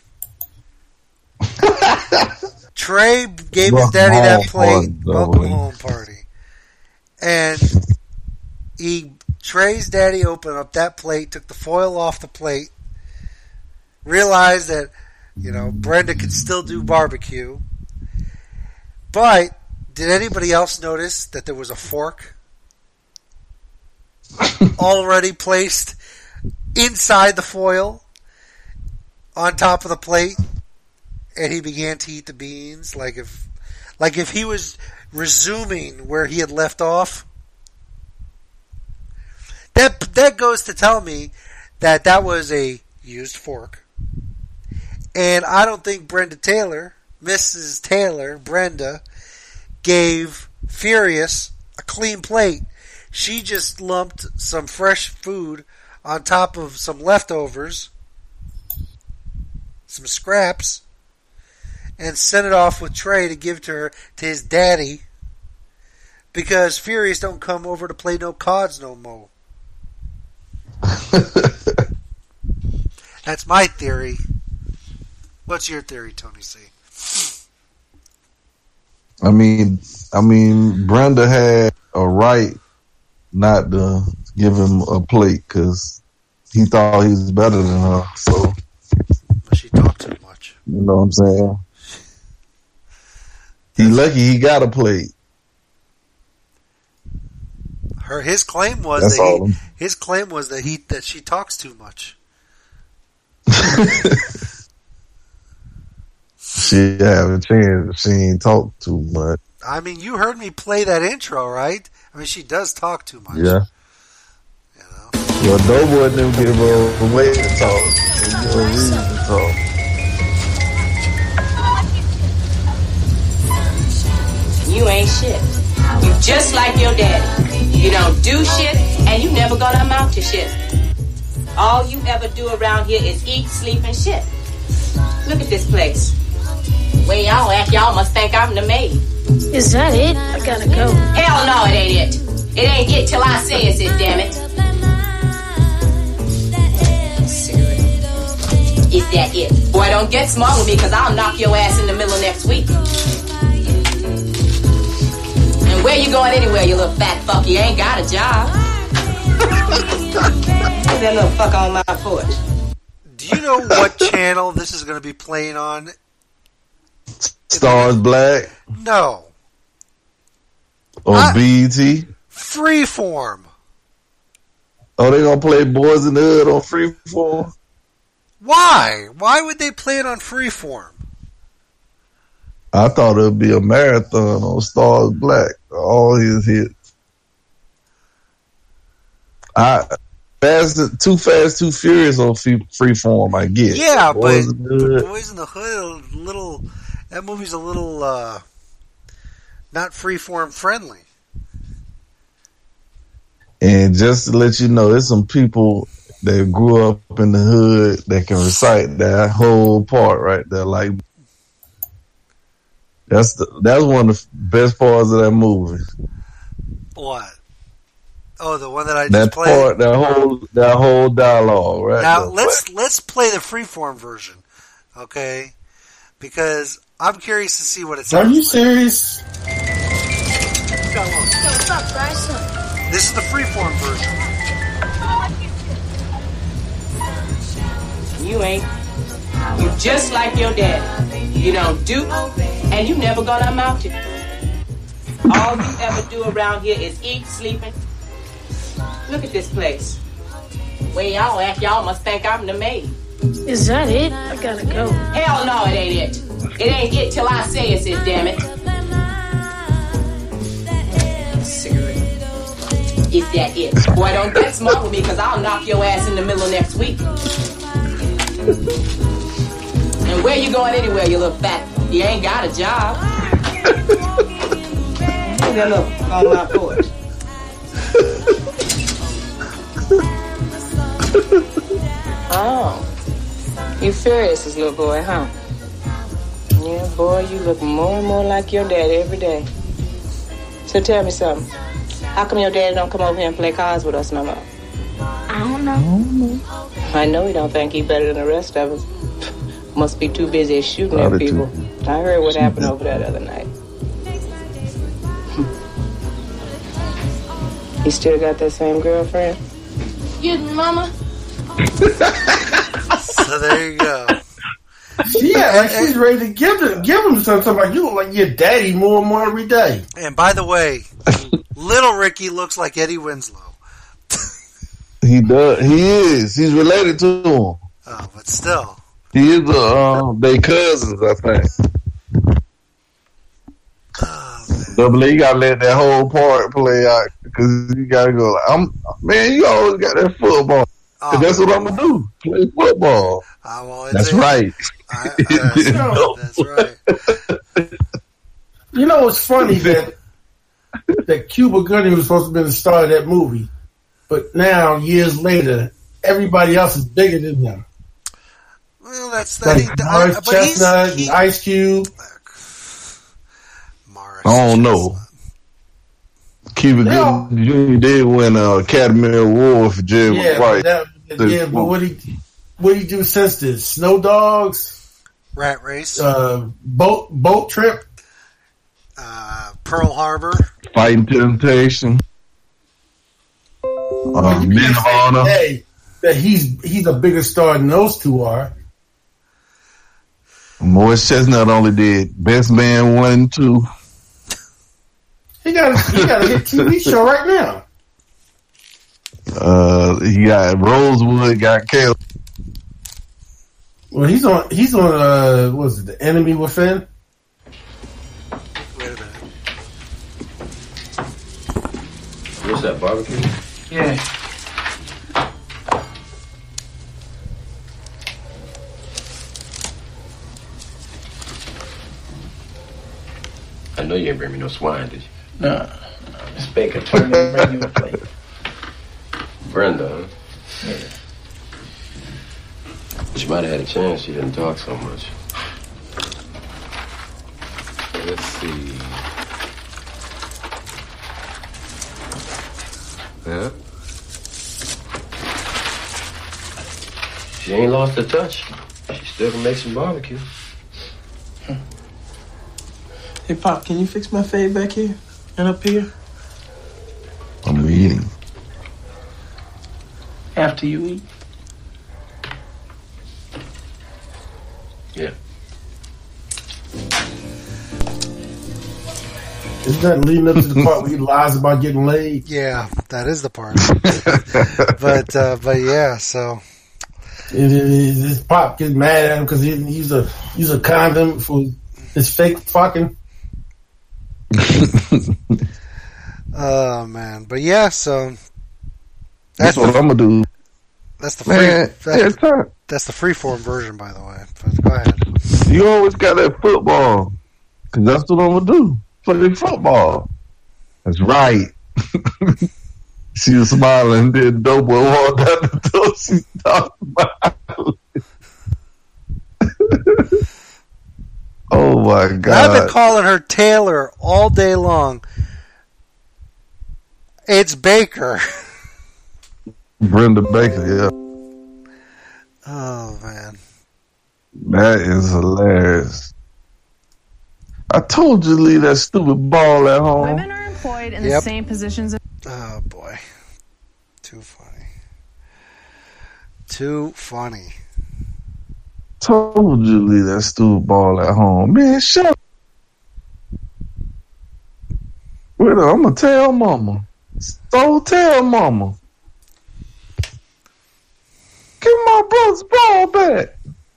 Trey gave his daddy that plate. Welcome home party. And Trey's daddy opened up that plate, took the foil off the plate, realized that, Brenda could still do barbecue. But did anybody else notice that there was a fork already placed inside the foil on top of the plate? And he began to eat the beans like if he was resuming where he had left off. That goes to tell me that was a used fork. And I don't think Brenda Taylor, Mrs. Taylor, Brenda, gave Furious a clean plate. She just lumped some fresh food on top of some leftovers, some scraps, and sent it off with Trey to give to his daddy, because Furious don't come over to play no cards no more. That's my theory. What's your theory, Tony C? I mean, Brenda had a right not to give him a plate because he thought he was better than her. So, but she talked too much. You know what I'm saying? He lucky he got a plate. His claim was that she talks too much. She have a chance. She ain't talk too much. I mean, you heard me play that intro, right? I mean, she does talk too much. Yeah. Well, Doughboy didn't give her a way to talk. There's no reason to talk. You ain't shit. You just like your daddy. You don't do shit, and you never gonna amount to shit. All you ever do around here is eat, sleep, and shit. Look at this place. Way y'all act, y'all must think I'm the maid. Is that it? I gotta go. Hell no, it ain't it. It ain't it till I say it's it, damn it. Is that it? Boy, don't get smart with me, because I'll knock your ass in the middle of next week. And where you going anywhere, you little fat fuck? You ain't got a job. Get that little fuck on my porch. Do you know what channel this is going to be playing on? Stars Black? No. Or BET? Freeform. Oh, they going to play Boys in the Hood on Freeform? Why? Why would they play it on Freeform? I thought it would be a marathon on Stars Black. All his hits. Too Fast, Too Furious on Freeform, I get. Yeah, Boys in the Hood, that movie's a little, not Freeform friendly. And just to let you know, there's some people that grew up in the hood that can recite that whole part right there. Like, that's one of the best parts of that movie. What? Oh, the one that I just played. That whole dialogue, right? Now let's play the Freeform version, okay? Because I'm curious to see what it sounds like. Are you serious? What's up, guys? This is the Freeform version. You ain't. You just like your daddy. You don't do, and you never gonna amount to. All you ever do around here is eat, sleep, and... Look at this place. Way y'all act, y'all must think I'm the maid. Is that it? I gotta go. Hell no, it ain't it. It ain't it till I say it's it, damn it. Is that it? Boy, don't get smart with me, because I'll knock your ass in the middle of next week. And where you going anywhere, you little fat? You ain't got a job. Look at look on my porch. Oh, you Furious, little boy, huh? Yeah, boy, you look more and more like your daddy every day. So tell me something. How come your daddy don't come over here and play cards with us no more? I don't know. I know he don't think he better than the rest of us. Must be too busy shooting at people. I heard what happened over that other night. You still got that same girlfriend? Excuse me, Mama. So there you go. Yeah, like she's ready to give him something. Like, you look like your daddy more and more every day. And by the way, little Ricky looks like Eddie Winslow. He does. He is. He's related to him. Oh, but still. He is they cousins, I think. Double A, you gotta let that whole part play out because you gotta go. Man, you always got that football. Cause that's what I'm gonna do. Play football. That's right. That's right. You know, it's funny that Cuba Gooding was supposed to be the star of that movie, but now years later, everybody else is bigger than him. Well, that's like Morris Chestnut, and Ice Cube. I don't know. Cuba Gooding Jr. did win an Academy Award for Jerry White. But what he do since this? Snow Dogs, Rat Race, boat trip, Pearl Harbor, Fighting Temptation, Men of Honor. That he's a bigger star than those two are. Morris Chestnut only did Best Man 1 and 2. He got a hit TV show right now. He got Rosewood, got Caleb. Well, he's on what was it, The Enemy Within? Wait a minute. What's that, barbecue? Yeah. I know you ain't bring me no swine, did you? No. Miss Baker told me to bring you a plate. Brenda, huh? Yeah. She might have had a chance. She didn't talk so much. Let's see. Yeah. She ain't lost her touch. She still can make some barbecue. Hey, Pop, can you fix my fade back here and up here? I'm eating. After you eat? Yeah. Isn't that leading up to the part where he lies about getting laid? Yeah, that is the part. but yeah, so his Pop gets mad at him because he's a condom for his fake fucking. Oh man, but yeah, so that's what I'm gonna do. That's the free. That's the freeform version, by the way. But go ahead. You always got that football, cause that's what I'm gonna do. Play football. That's right. She was smiling. Then dope boy walked out the door. She talked about it. Oh my God! I've been calling her Taylor all day long. It's Baker. Brenda Baker, yeah. Oh man, that is hilarious. I told you to leave that stupid ball at home. Women are employed in the same positions. Oh boy, too funny. Too funny. Told you to leave that stupid ball at home, man. Shut up. Wait, I'm gonna tell Mama. So tell Mama. Give my brother's ball back.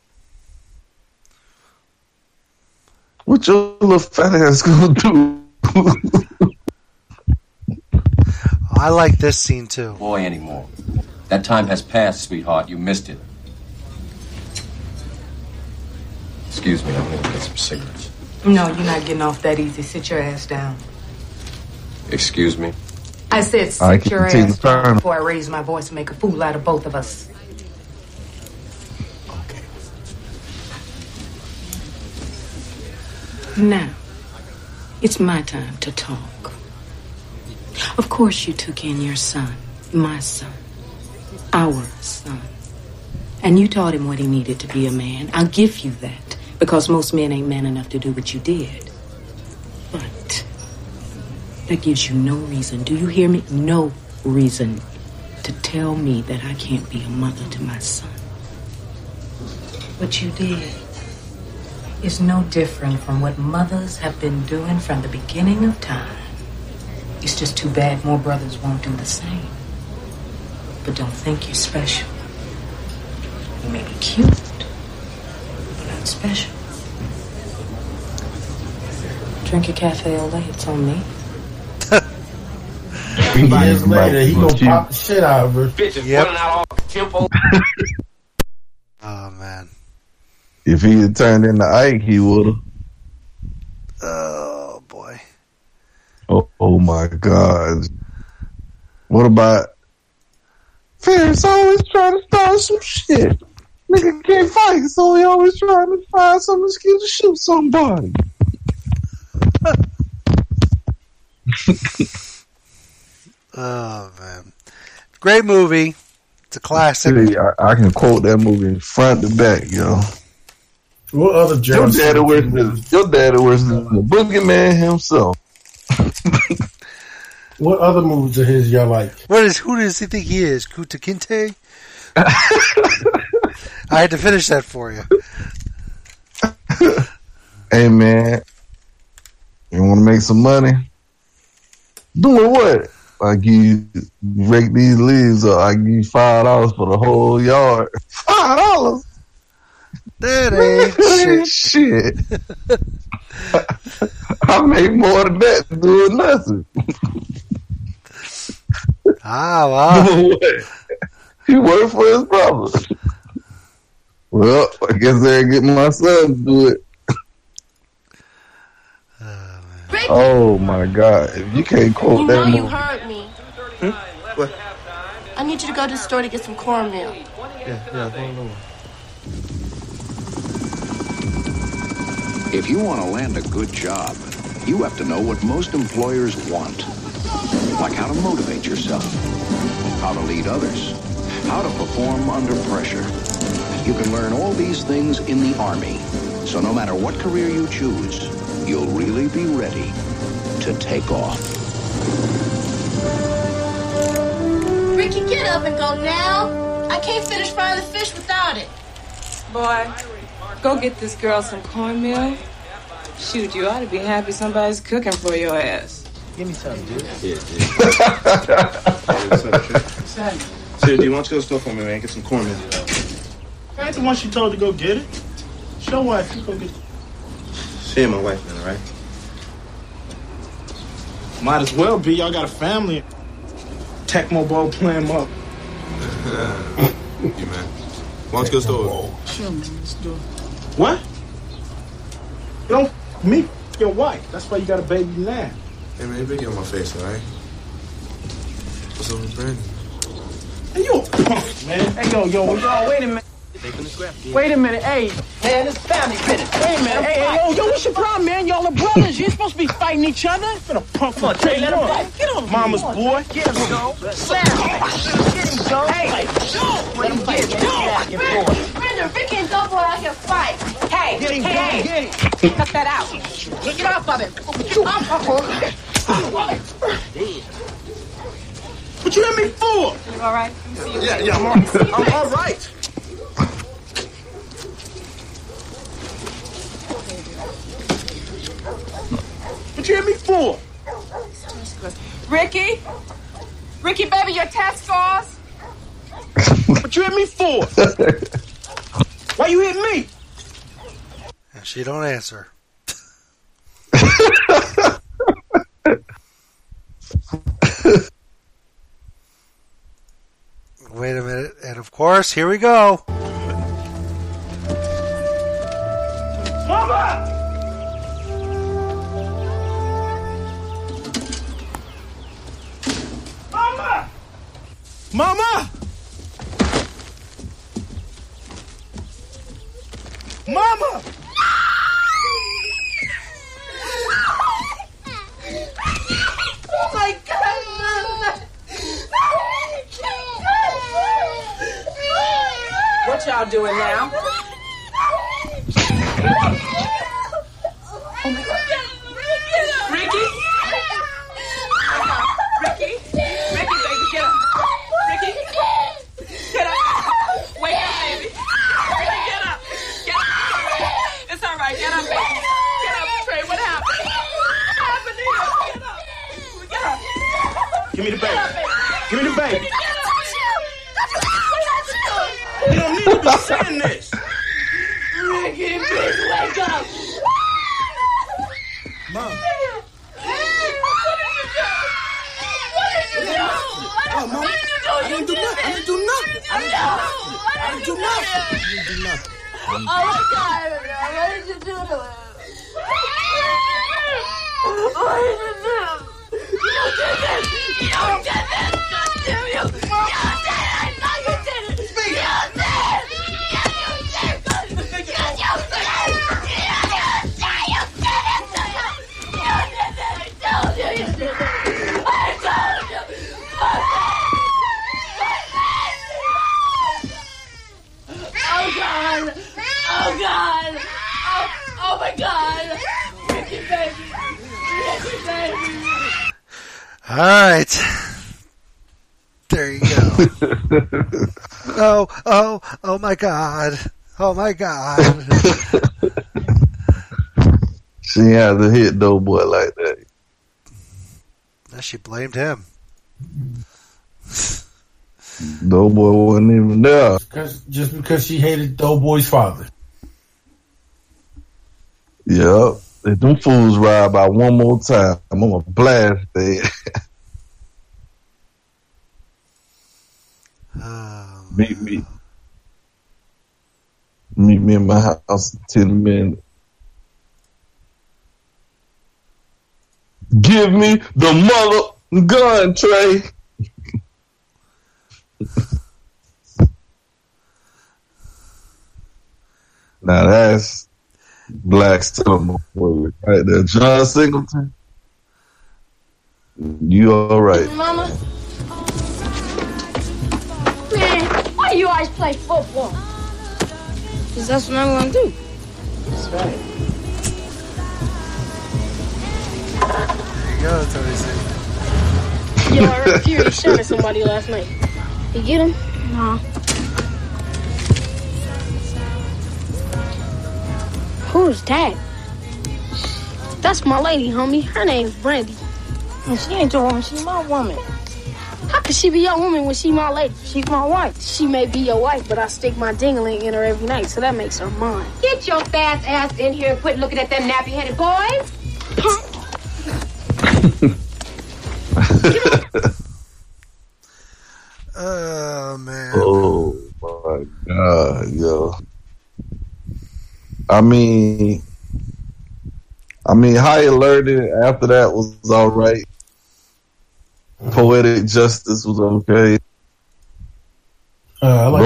What your little fat ass gonna do? I like this scene too. Boy anymore. That time has passed, sweetheart. You missed it. Excuse me, I'm gonna get some cigarettes. No, you're not getting off that easy. Sit your ass down. Excuse me? I said sit your ass down before I raise my voice and make a fool out of both of us. Okay. Now, it's my time to talk. Of course you took in your son, my son, our son. And you taught him what he needed to be a man. I'll give you that, because most men ain't man enough to do what you did. But that gives you no reason, do you hear me? No reason to tell me that I can't be a mother to my son. What you did is no different from what mothers have been doing from the beginning of time. It's just too bad more brothers won't do the same. But don't think you're special. You may be cute, but not special. Drink your cafe au lait, it's on me. 3 years later, he gonna pop the shit out of her. Yep. Oh, man. If he had turned into Ike, he would have. Oh, boy. Oh, my God. What about... Ferris always trying to start some shit. Nigga can't fight, so he always trying to find some excuse to shoot somebody. Oh, man. Great movie. It's a classic. See, I can quote that movie front to back, yo. What other Your daddy was the boogeyman himself. What other movies of his y'all like? Who does he think he is? Kuta Kinte? I had to finish that for you. Hey, man. You want to make some money? Doing what? I give you rake these leaves up. I give you $5 for the whole yard. $5? That ain't shit. I make more than that doing nothing. Wow. He worked for his brother. Well, I guess they're getting my son to do it. Oh my God! If you can't quote that movie. You heard me. What? I need you to go to the store to get some cornmeal. Yeah, hold on. If you want to land a good job, you have to know what most employers want. Like how to motivate yourself, how to lead others, how to perform under pressure. You can learn all these things in the Army. So no matter what career you choose, you'll really be ready to take off. Ricky, get up and go now. I can't finish frying the fish without it. Boy, go get this girl some cornmeal. Shoot, you ought to be happy somebody's cooking for your ass. Give me something, dude. Yeah. Sid, do you want to go to the store for me, man? Get some cornmeal. I ain't the one she told to go get it. Show wife, you go get it. She ain't my wife, man, all right? Might as well be. Y'all got a family. Tecmo Bowl playing up. You man. Why don't you go to the store? Sure, man. Let's do it. What? You don't meet your wife. That's why you got a baby now. Hey, man, you better get on my face, all right? What's up with Brandon? Hey, you a punk, man. Hey, yo, wait a minute. Wait a minute, hey, man, it's family business. Wait a minute, hey, yo, what's your problem, man? Y'all are brothers. You ain't supposed to be fighting each other. Been a punk for Jay. Let him fight. Get on, mama's boy. Get him, go. Slam. Get him, go. Hey, let him fight. Brenda, Ricky and Doughboy out here fight. Hey, hey, cut that out. Get off of him. What you hit me for? You all right? Yeah, I'm all right. What you hit me for? Ricky, baby, your test scores. What you hit me for? Why you hit me? And she don't answer. Wait a minute, and of course, here we go. Mama! Mama! Mama! Mama! Oh my God! do it now. Ricky? Ricky, baby, get up. Ricky, get up. Wake up, baby. Ricky, get up. Get up. It's all right. Get up, baby. Get up, Trey. What happened? What happened to you? Get up. Get up. Give me the baby. Give me the baby. You don't need to be saying this. Ricky, please wake up. Mom. Oh, Mom. What did you do? I didn't do nothing. I didn't do nothing. Oh, my God. What did you do to him? What did you do? You did this. You did this. God damn you. You did it. I know you did it. You did. Yes, you did. Yes, you did. Yes, you did. You did it. I told you you did it. I told you. Oh, God. Oh, God. Oh, my God. Ricky, baby. Ricky, baby. All right. There you go. Oh my God. Oh my God. She had to hit Doughboy like that. Now she blamed him. Doughboy wasn't even there. Just because she hated Doughboy's father. Yep. If them fools ride by one more time, I'm gonna blast it. Meet me in my house in 10 minutes. Give me the mother gun, Trey. Now that's Black Summer right there. John Singleton, you all right. Mama? Man, why do you always play football? Because that's what I'm going to do. That's right. There you go, Tony C. Yo, I heard Fury shot at somebody last night. You get him? Nah. Who's that? That's my lady, homie. Her name's Brandy. And she ain't your woman, she's my woman. How could she be your woman when she my lady? She's my wife. She may be your wife, but I stick my dingling in her every night, so that makes her mine. Get your fast ass in here and quit looking at them nappy-headed boys. Oh, man. Oh, my God, yo. I mean, High Alerted after that was all right. Poetic Justice was okay. I like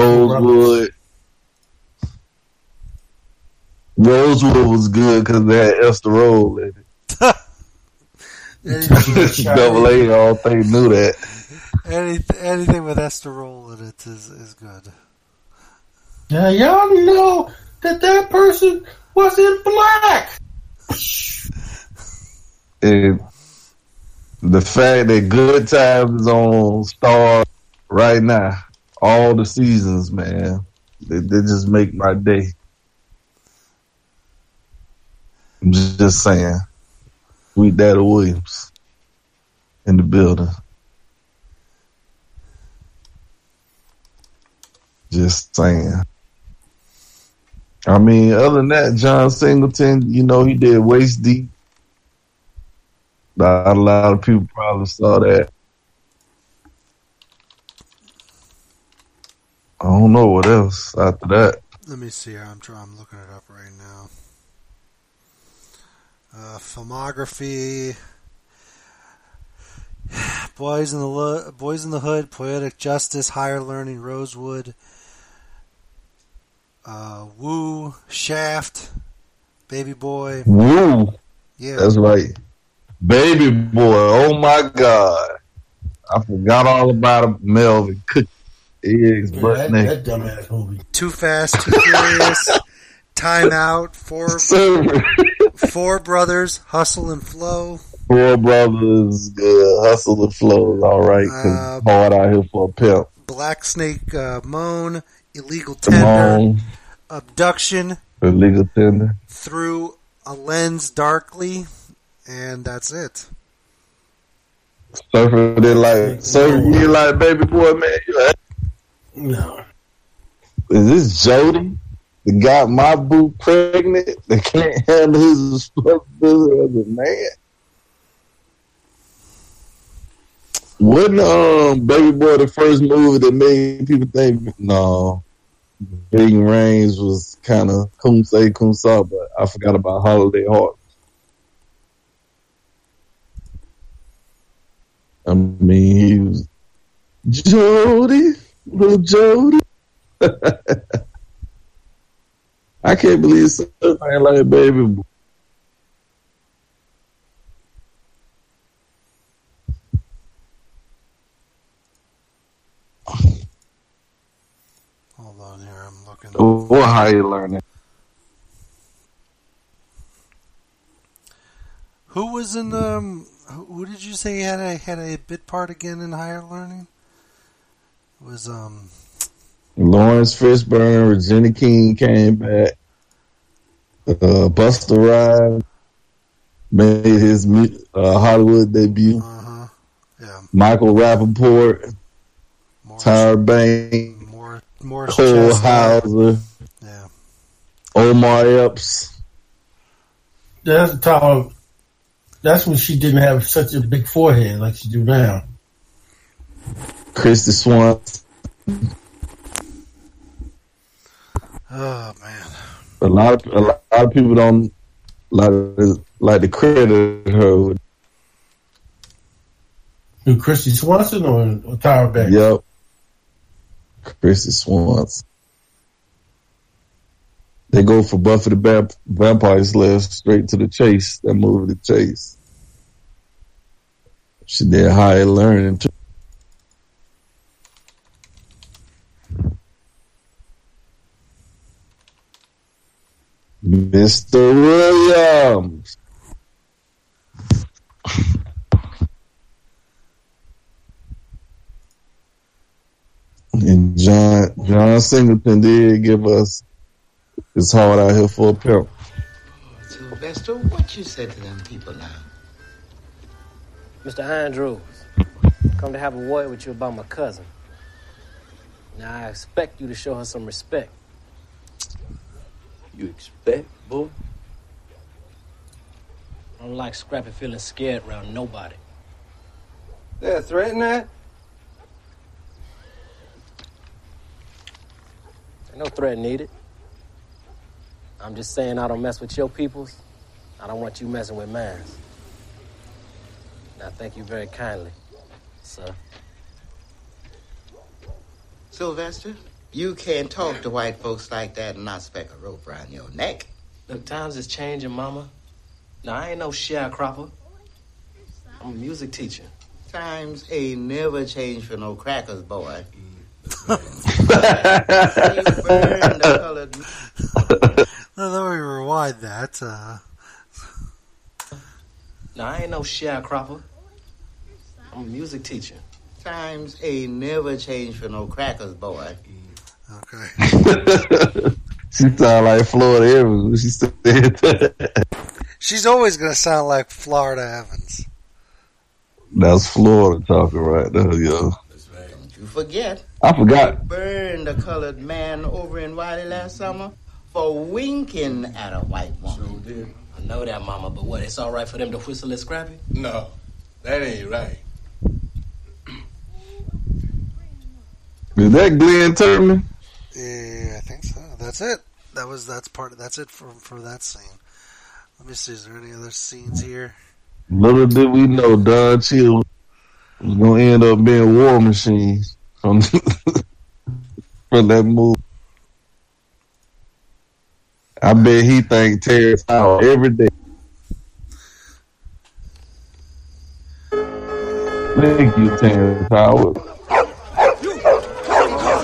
Rosewood was good because they had Esther Roll in it. Double A, all they knew that. Anything with Esther Roll in it is good. Yeah, y'all know that person wasn't black. And the fact that Good Times is on Star right now, all the seasons, man, they just make my day. I'm just saying. Sweet Daddy Williams in the building. Just saying. I mean, other than that, John Singleton, you know, he did Waist Deep. A lot of people probably saw that. I don't know what else after that. Let me see here. I'm looking it up right now. Filmography. Boys in the Hood, Poetic Justice, Higher Learning, Rosewood, Woo, Shaft, Baby Boy. Woo. Yeah. That's right. Baby Boy. Oh my God. I forgot all about Melvin Cookie. Eggs, butt naked. That dumbass movie. Too Fast, Too Furious, Time Out, Four Brothers, Hustle and Flow. Four Brothers, good. Hustle and Flow is all right. Hard Out Here for a Pimp. Black Snake Moan, Illegal Tender, Abduction, Illegal Tender, Through a Lens Darkly, and that's it. Surfer you like Baby Boy, man? No. Is this Jody? That got my boo pregnant? That can't handle his responsibility as a man? Wasn't Baby Boy the first movie that made people think, no, Big Range was kind of cum sa, but I forgot about Holiday Heart. I mean, he was Jody, little Jody. I can't believe something like Baby Boy. Hold on here, I'm looking. What How You Learn It? Who was in who did you say had a bit part again in Higher Learning? It was Lawrence Fishburne, Regina King came back. Busta Rhymes made his Hollywood debut. Yeah. Michael Rappaport, Tyra Banks, Cole Hauser, yeah. Omar Epps. That's the time. That's when she didn't have such a big forehead like she do now. Christy Swanson. Oh man! A lot of people don't like to credit her. Who, Christy Swanson or Tyra Banks? Yep, Christy Swanson. They go for Buffy the Vampire Slayer straight to the chase. That movie, The Chase. She did Higher Learning too. Mr. Williams. And John Singleton did give us It's Hard Out Here for a Pimp. Sylvester, what you said to them people now? Mr. Andrews, come to have a word with you about my cousin. Now, I expect you to show her some respect. You expect, boy? I don't like Scrappy feeling scared around nobody. They're threatening that? Ain't no threat needed. I'm just saying I don't mess with your peoples. I don't want you messing with mine. Now, thank you very kindly, sir. Sylvester, you can't talk to white folks like that and not spec a rope around your neck. Look, times is changing, Mama. Now, I ain't no sharecropper. I'm a music teacher. Times ain't never changed for no crackers, boy. Let me rewind that. Now, I ain't no sharecropper. I'm a music teacher. Times ain't never changed for no crackers, boy. Okay. She sound like Florida Evans. She said that. She's always going to sound like Florida Evans. That's Florida talking right there, yo. Don't you forget. I forgot. Burned a colored man over in Wiley last summer for winking at a white woman. Sure did. I know that, Mama, but what, it's all right for them to whistle at Scrappy? No, that ain't right. Is that Glenn Turman? Yeah, I think so. That's it. That's it for that scene. Let me see, is there any other scenes here? Little did we know Don Cheadle was gonna end up being War Machine from that movie. I bet he thank Terrence Howard every day. Thank you, Terrence Howard.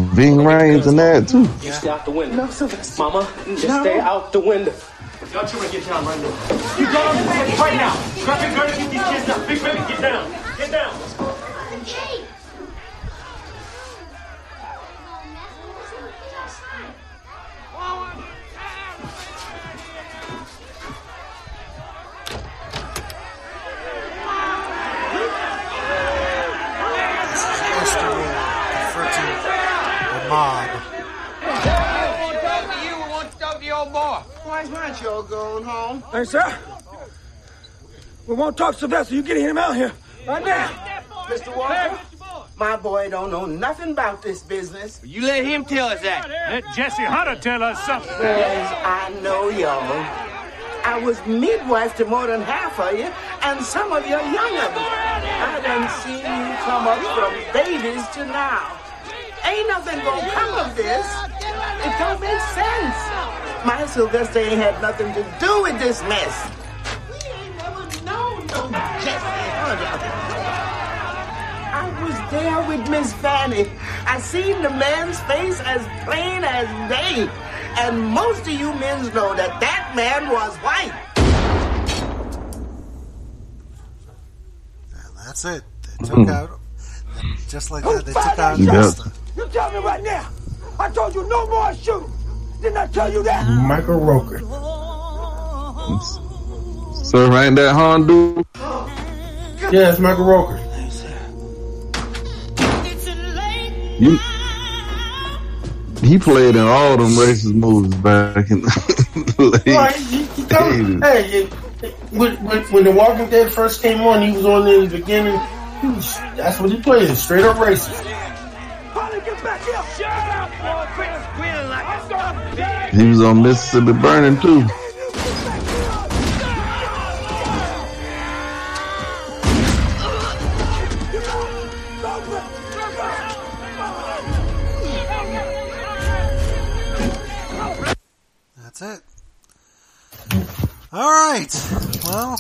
Ving Rhames and that too. You stay out the window. No, Sylvester. Mama, just stay out the window. Y'all children get down right now. You get on this place right now. Grab your gun and get these kids down. Big baby, get down. Get down. Mob. Why aren't y'all going home? Hey, sir. We won't talk Sylvester. You get him out here. Right now. Mr. Walker, my boy don't know nothing about this business. You let him tell us that. Let Jesse Hunter tell us something. Yes, I know y'all. I was midwife to more than half of you, and some of your young'uns. I done seen you come up from babies to now. Ain't nothing gonna come of this. It don't make sense. My Sylvester ain't had nothing to do with this mess. We ain't never known no Jesse Hunter. I was there with Miss Fanny. I seen the man's face as plain as day. And most of you men know that that man was white. And that's it. They took out, just like that, they took out Justin. You tell me right now. I told you no more shooting. Didn't I tell you that? Michael Roker. Sir, ain't that Hondu? Yeah, it's Michael Roker. He played in all them racist movies back in the late 80s. When The Walking Dead first came on, he was on there in the beginning. That's what he played, straight up racist. He was on Mississippi Burning too. That's it. All right. Well,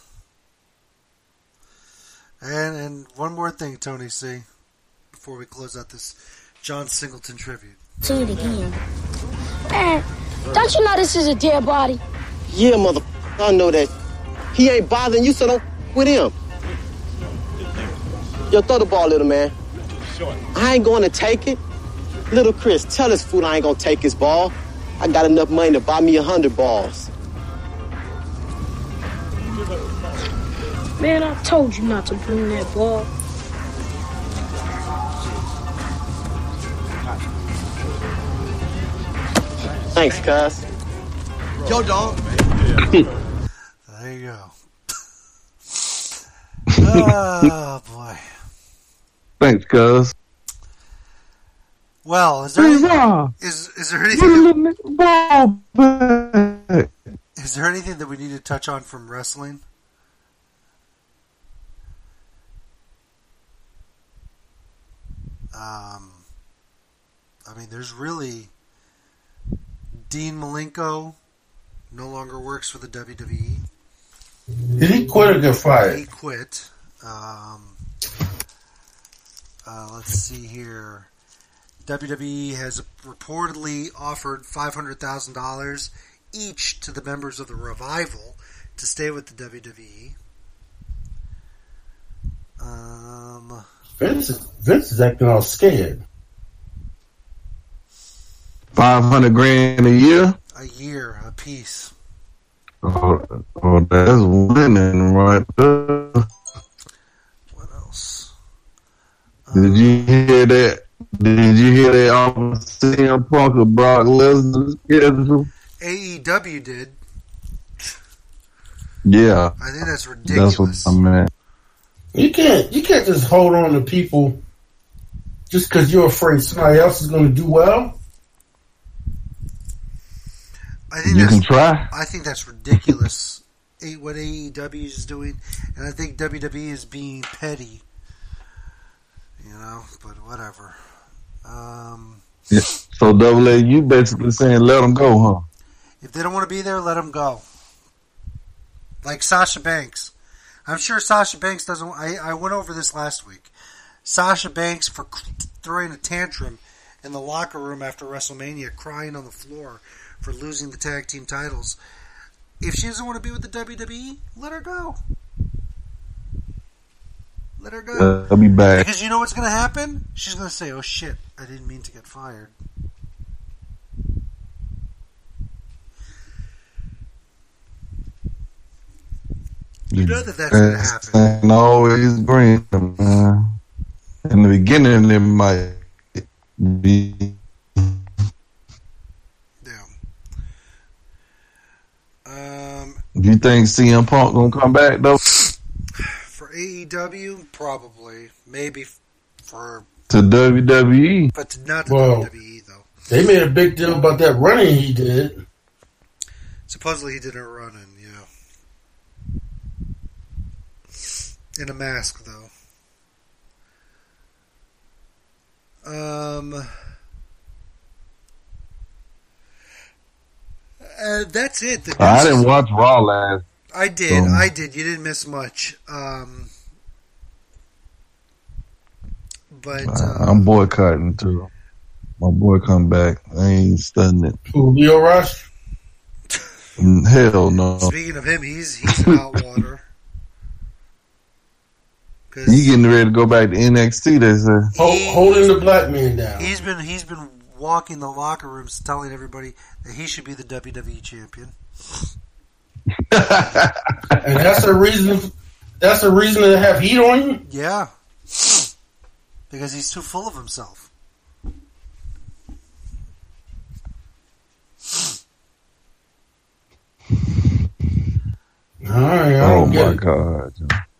and one more thing, Tony C, before we close out this John Singleton tribute. See it again. Man, don't you know this is a dead body? Yeah, mother, I know that. He ain't bothering you, so don't with him. Yo, throw the ball, little man. I ain't going to take it. Little Chris, tell this fool I ain't going to take his ball. I got enough money to buy me 100 balls. Man, I told you not to bring that ball. Thanks, cuz. Yo, dog. There you go. Oh, boy. Thanks, cuz. Well, is there anything, is there anything that we need to touch on from wrestling? I mean, there's really Dean Malenko no longer works for the WWE. Did he quit or get fired? He quit. Let's see here. WWE has reportedly offered $500,000 each to the members of the Revival to stay with the WWE. Vince is acting all scared. $500,000 a year? A year, a piece. Oh, that's winning right there. What else? Did you hear that? Did you hear that on CM Punk or Brock Lesnar's schedule? AEW did. Yeah. I think that's ridiculous. That's what I meant. You can't just hold on to people just because you're afraid somebody else is going to do well. I think you can try. I think that's ridiculous. What AEW is doing, and I think WWE is being petty. You know, but whatever. Yeah. So Double A, you basically saying let them go, huh? If they don't want to be there, let them go. Like Sasha Banks. I'm sure Sasha Banks doesn't... I went over this last week. Sasha Banks, for throwing a tantrum in the locker room after WrestleMania crying on the floor for losing the tag team titles. If she doesn't want to be with the WWE, let her go. Let her go. I'll be back. Because you know what's going to happen? She's going to say, oh shit, I didn't mean to get fired. You know that that's going to happen. And always bring them, man. In the beginning, it might be. Do you think CM Punk gonna come back though? For AEW, probably. Maybe for to WWE, but not to WWE though. They made a big deal about that running he did. Supposedly he did a run-in, yeah. In a mask though. That's it. I didn't watch Raw last. I did. I did. You didn't miss much. But I'm boycotting too. My boy come back. I ain't studying it. Who, Leo Rush? Hell no. Speaking of him, he's out water. He getting ready to go back to NXT. They say holding the black man down. He's been walking the locker rooms, telling everybody that he should be the WWE champion. And that's a reason. That's a reason to have heat on you. Yeah, because he's too full of himself. All right. Oh my God.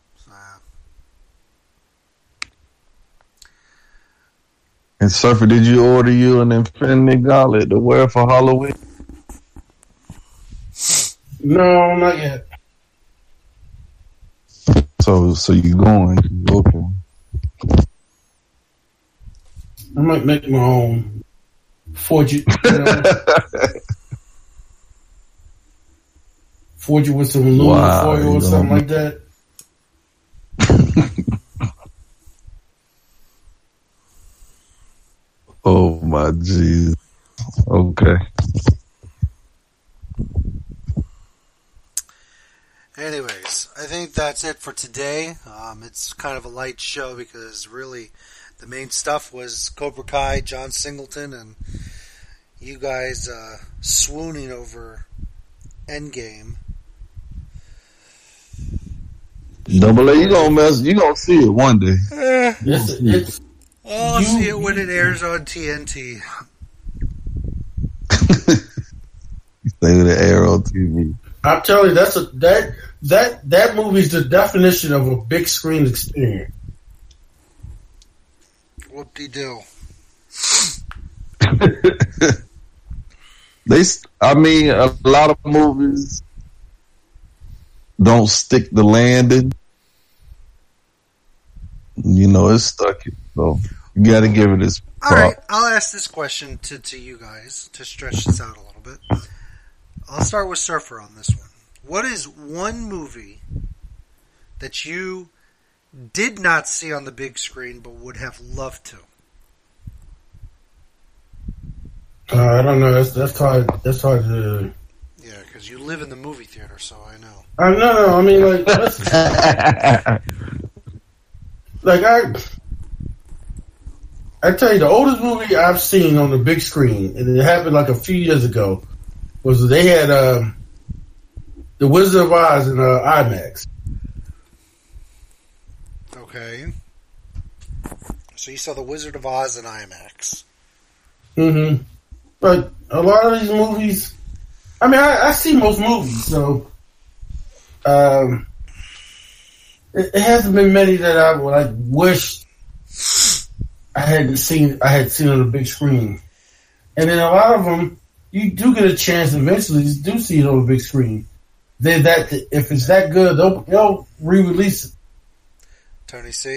And Surfer, did you order you an Infinity Gauntlet to wear for Halloween? No, not yet. So you going? Okay. I might make my own. Forge it. Forge it with some aluminum foil or something like that. Oh my jeez. Okay. Anyways, I think that's it for today. It's kind of a light show because really the main stuff was Cobra Kai, John Singleton, and you guys swooning over Endgame. Double A, you gonna see it one day. I'll see it when it airs on TNT. Stay with the air on TV. I'm telling you, that movie's the definition of a big screen experience. Whoop-de-doo. A lot of movies don't stick the landing. You know, it's stuck. So you got to give it its prop. All right, I'll ask this question to you guys to stretch this out a little bit. I'll start with Surfer on this one. What is one movie that you did not see on the big screen but would have loved to? I don't know. That's hard. That's hard to. Yeah, because you live in the movie theater, so I know. No. I mean, I tell you, the oldest movie I've seen on the big screen, and it happened like a few years ago, was they had The Wizard of Oz in IMAX. Okay. So you saw The Wizard of Oz in IMAX. Mm-hmm. But a lot of these movies, I mean, I see most movies, so it hasn't been many that I would wish I had seen on the big screen. And then a lot of them, you do get a chance eventually to do see it on the big screen. Then if it's that good, they'll re-release it. Tony C?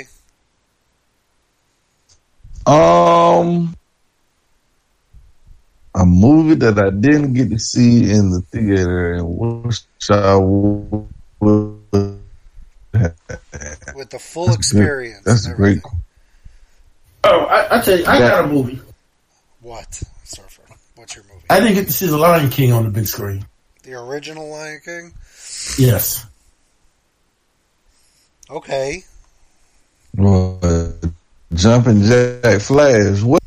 A movie that I didn't get to see in the theater and wish I would with the full experience. That's great. Oh, I tell you, I got a movie. What, Surfer? What's your movie? I didn't get to see The Lion King on the big screen. The original Lion King? Yes. Okay. Jumping Jack Flash. What?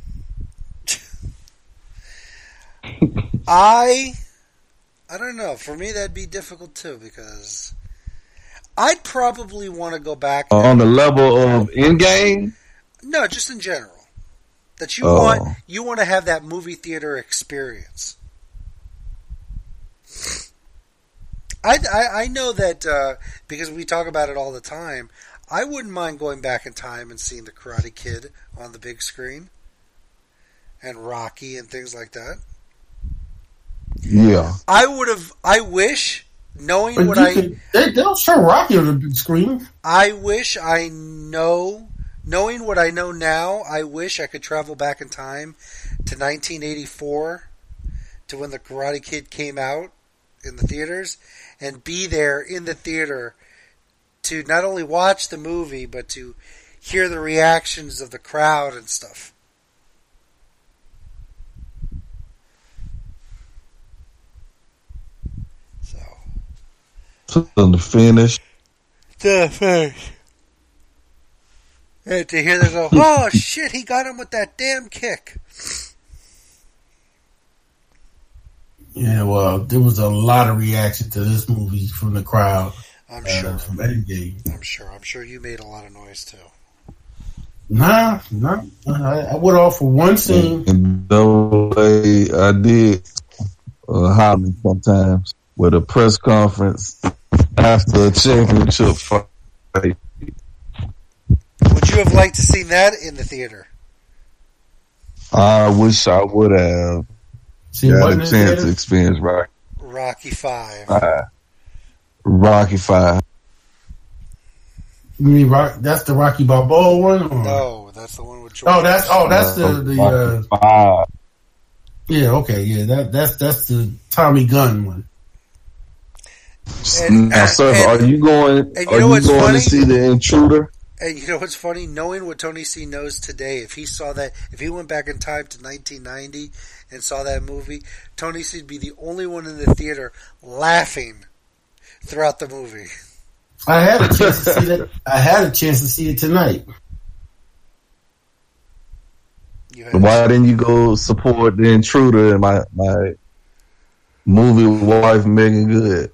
I don't know. For me, that'd be difficult too because I'd probably want to go back On the level of Endgame? No, just in general. That you want to have that movie theater experience. I know that because we talk about it all the time. I wouldn't mind going back in time and seeing the Karate Kid on the big screen and Rocky and things like that. Yeah, I wish knowing But what they don't show Rocky on the big screen. I wish knowing what I know now, I wish I could travel back in time to 1984 to when the Karate Kid came out in the theaters and be there in the theater to not only watch the movie but to hear the reactions of the crowd and stuff. To the finish. The finish. And to hear them go, oh shit, he got him with that damn kick. Yeah, well, there was a lot of reaction to this movie from the crowd. I'm sure. From Endgame. I'm sure you made a lot of noise too. Nah. I went off for one scene. And the way I did holler sometimes with a press conference after a championship fight. Would you have liked to see that in the theater? I wish I would have got a chance to experience Rocky 5. Rocky 5. You mean that's the Rocky Balboa one? Or? No, that's the one with George. That's the yeah, okay, yeah, that's the Tommy Gunn one. Now, sir, are you going to see The Intruder? And you know what's funny? Knowing what Tony C knows today, if he went back in time to 1990 and saw that movie, Tony C would be the only one in the theater laughing throughout the movie. I had a chance to see that. I had a chance to see it tonight. Why didn't you go support The Intruder and my movie wife Megan Good?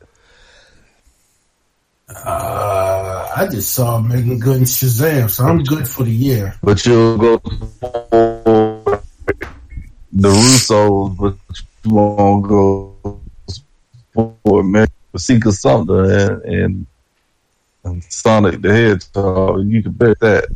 I just saw Megan Good and Shazam, so I'm good for the year. But you'll go support the Russos, but you won't go support Masika Sumter and Sonic the Hedgehog. You can bet that.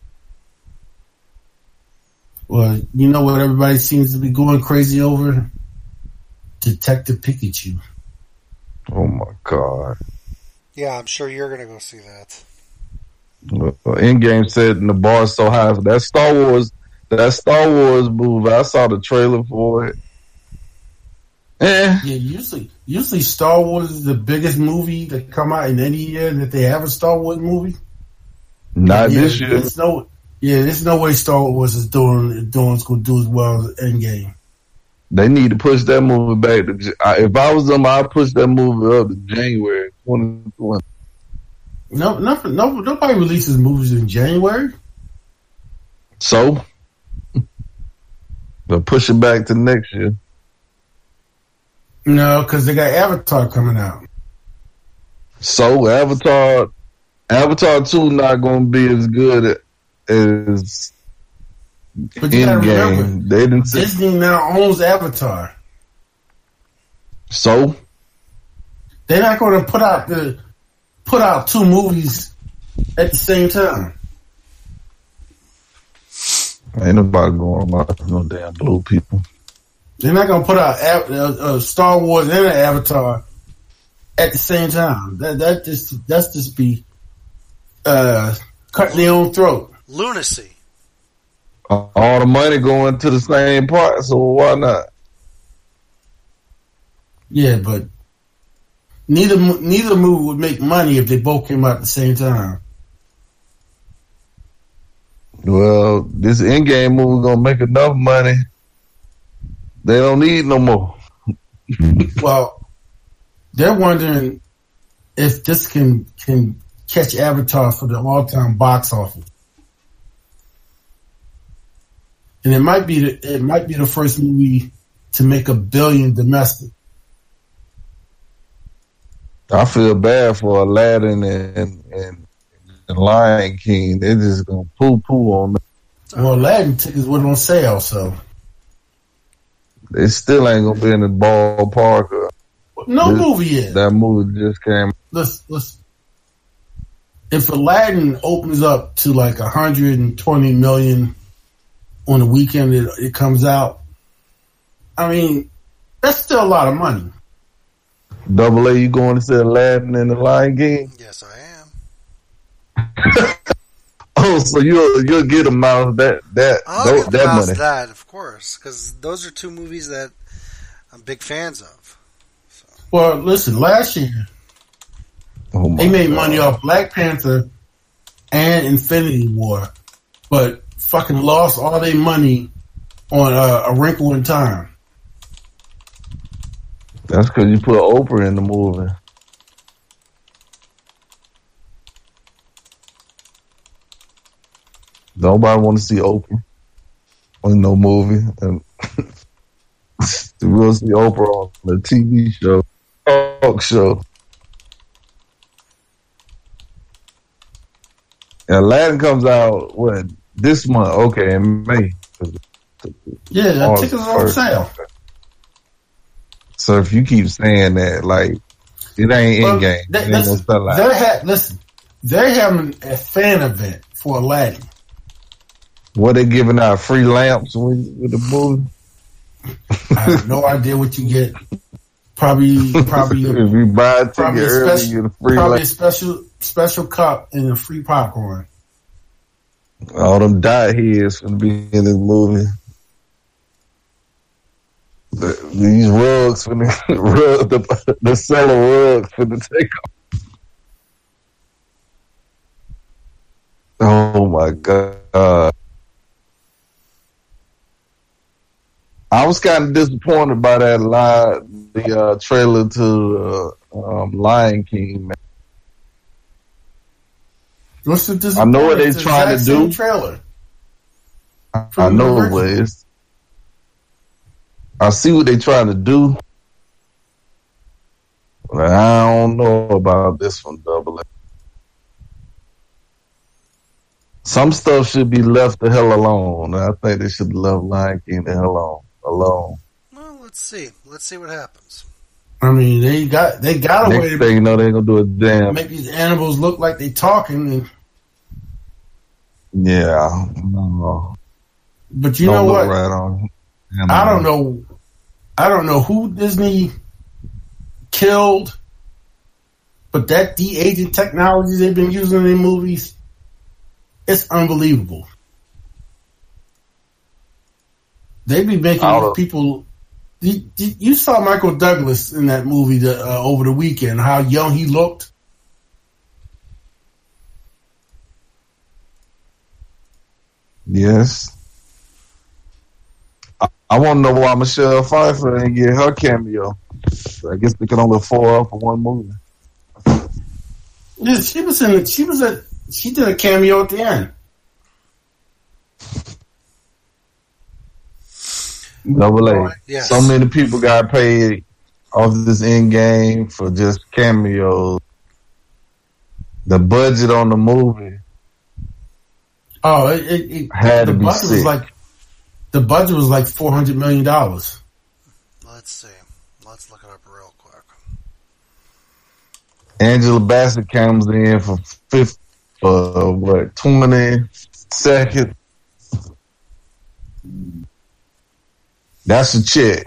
Well, you know what everybody seems to be going crazy over? Detective Pikachu. Oh my God. Yeah, I'm sure you're going to go see that. Endgame said the bar is so high. That Star Wars movie, I saw the trailer for it. Yeah, usually Star Wars is the biggest movie that come out in any year that they have a Star Wars movie. Not this year. There's no way Star Wars is going to do as well as Endgame. They need to push that movie back. If I was them, I'd push that movie up to January 2020. Nobody releases movies in January. So, but push it back to next year. No, because they got Avatar coming out. So Avatar 2 not going to be as good as But you gotta remember, they didn't Disney now owns Avatar. So they're not going to put out two movies at the same time. Ain't nobody going to no damn blue people. They're not going to put out Star Wars and Avatar at the same time. That's just be cutting their own throat. Lunacy. All the money going to the same part, so why not? Yeah, but neither movie would make money if they both came out at the same time. Well, this Endgame movie gonna make enough money They don't need no more. Well, they're wondering if this can catch Avatar for the all-time box office. And it might be the first movie to make $1 billion domestic. I feel bad for Aladdin and Lion King. They're just gonna poo on them. Well, Aladdin tickets went on sale, so they still ain't gonna be in the ballpark. Movie is. That movie just came. Listen. If Aladdin opens up to like 120 million on the weekend it comes out, I mean, that's still a lot of money. Double A, you going to see Aladdin and the Lion King? Yes, I am. Oh, so you'll get them out of that money. That, of course, because those are two movies that I'm big fans of. So. Well, listen, last year they made money off Black Panther and Infinity War, but fucking lost all their money on A Wrinkle in Time. That's because you put Oprah in the movie. Nobody want to see Oprah in no movie. And we'll see Oprah on the TV show, talk show. And Aladdin comes out, this month? Okay, in May. Yeah, the tickets are on sale. So if you keep saying that, like, it ain't in-game. They're having a fan event for Aladdin. What, they giving out free lamps with the movie? I have no idea what you get. Probably if you buy a ticket early, you get a free lamp. A special cup and a free popcorn. All them dye heads gonna be in this movie. These rugs for the seller rugs for the takeoff. Oh my God. I was kind of disappointed by that the trailer to Lion King, man. What's the disappointment? I know what they're trying to do. Trailer. I know what it is. I see what they're trying to do. But I don't know about this one, Double A. Some stuff should be left the hell alone. I think they should left Lion King the hell alone. Well, let's see. Let's see what happens. I mean, they got a way to thing, you know, they gonna do a damn. Make these animals look like they talking. And yeah, no. But you know what? Right on. I don't know who Disney killed, but that de-aging technology they've been using in their movies, it's unbelievable. They be making people. You saw Michael Douglas in that movie over the weekend, how young he looked. Yes. I want to know why Michelle Pfeiffer didn't get her cameo. I guess they could only afford her for one movie. Yeah, she did a cameo at the end. Double A. Yes. So many people got paid off this in-game for just cameos. The budget on the movie had to be sick. The budget was like $400 million. Let's see. Let's look it up real quick. Angela Bassett comes in for 20 seconds. That's a check.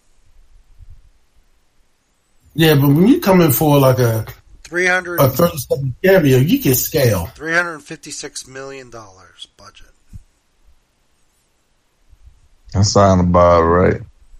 Yeah, but when you come in for like a 30-second cameo, you can scale. $356 million budget. That sounds about right.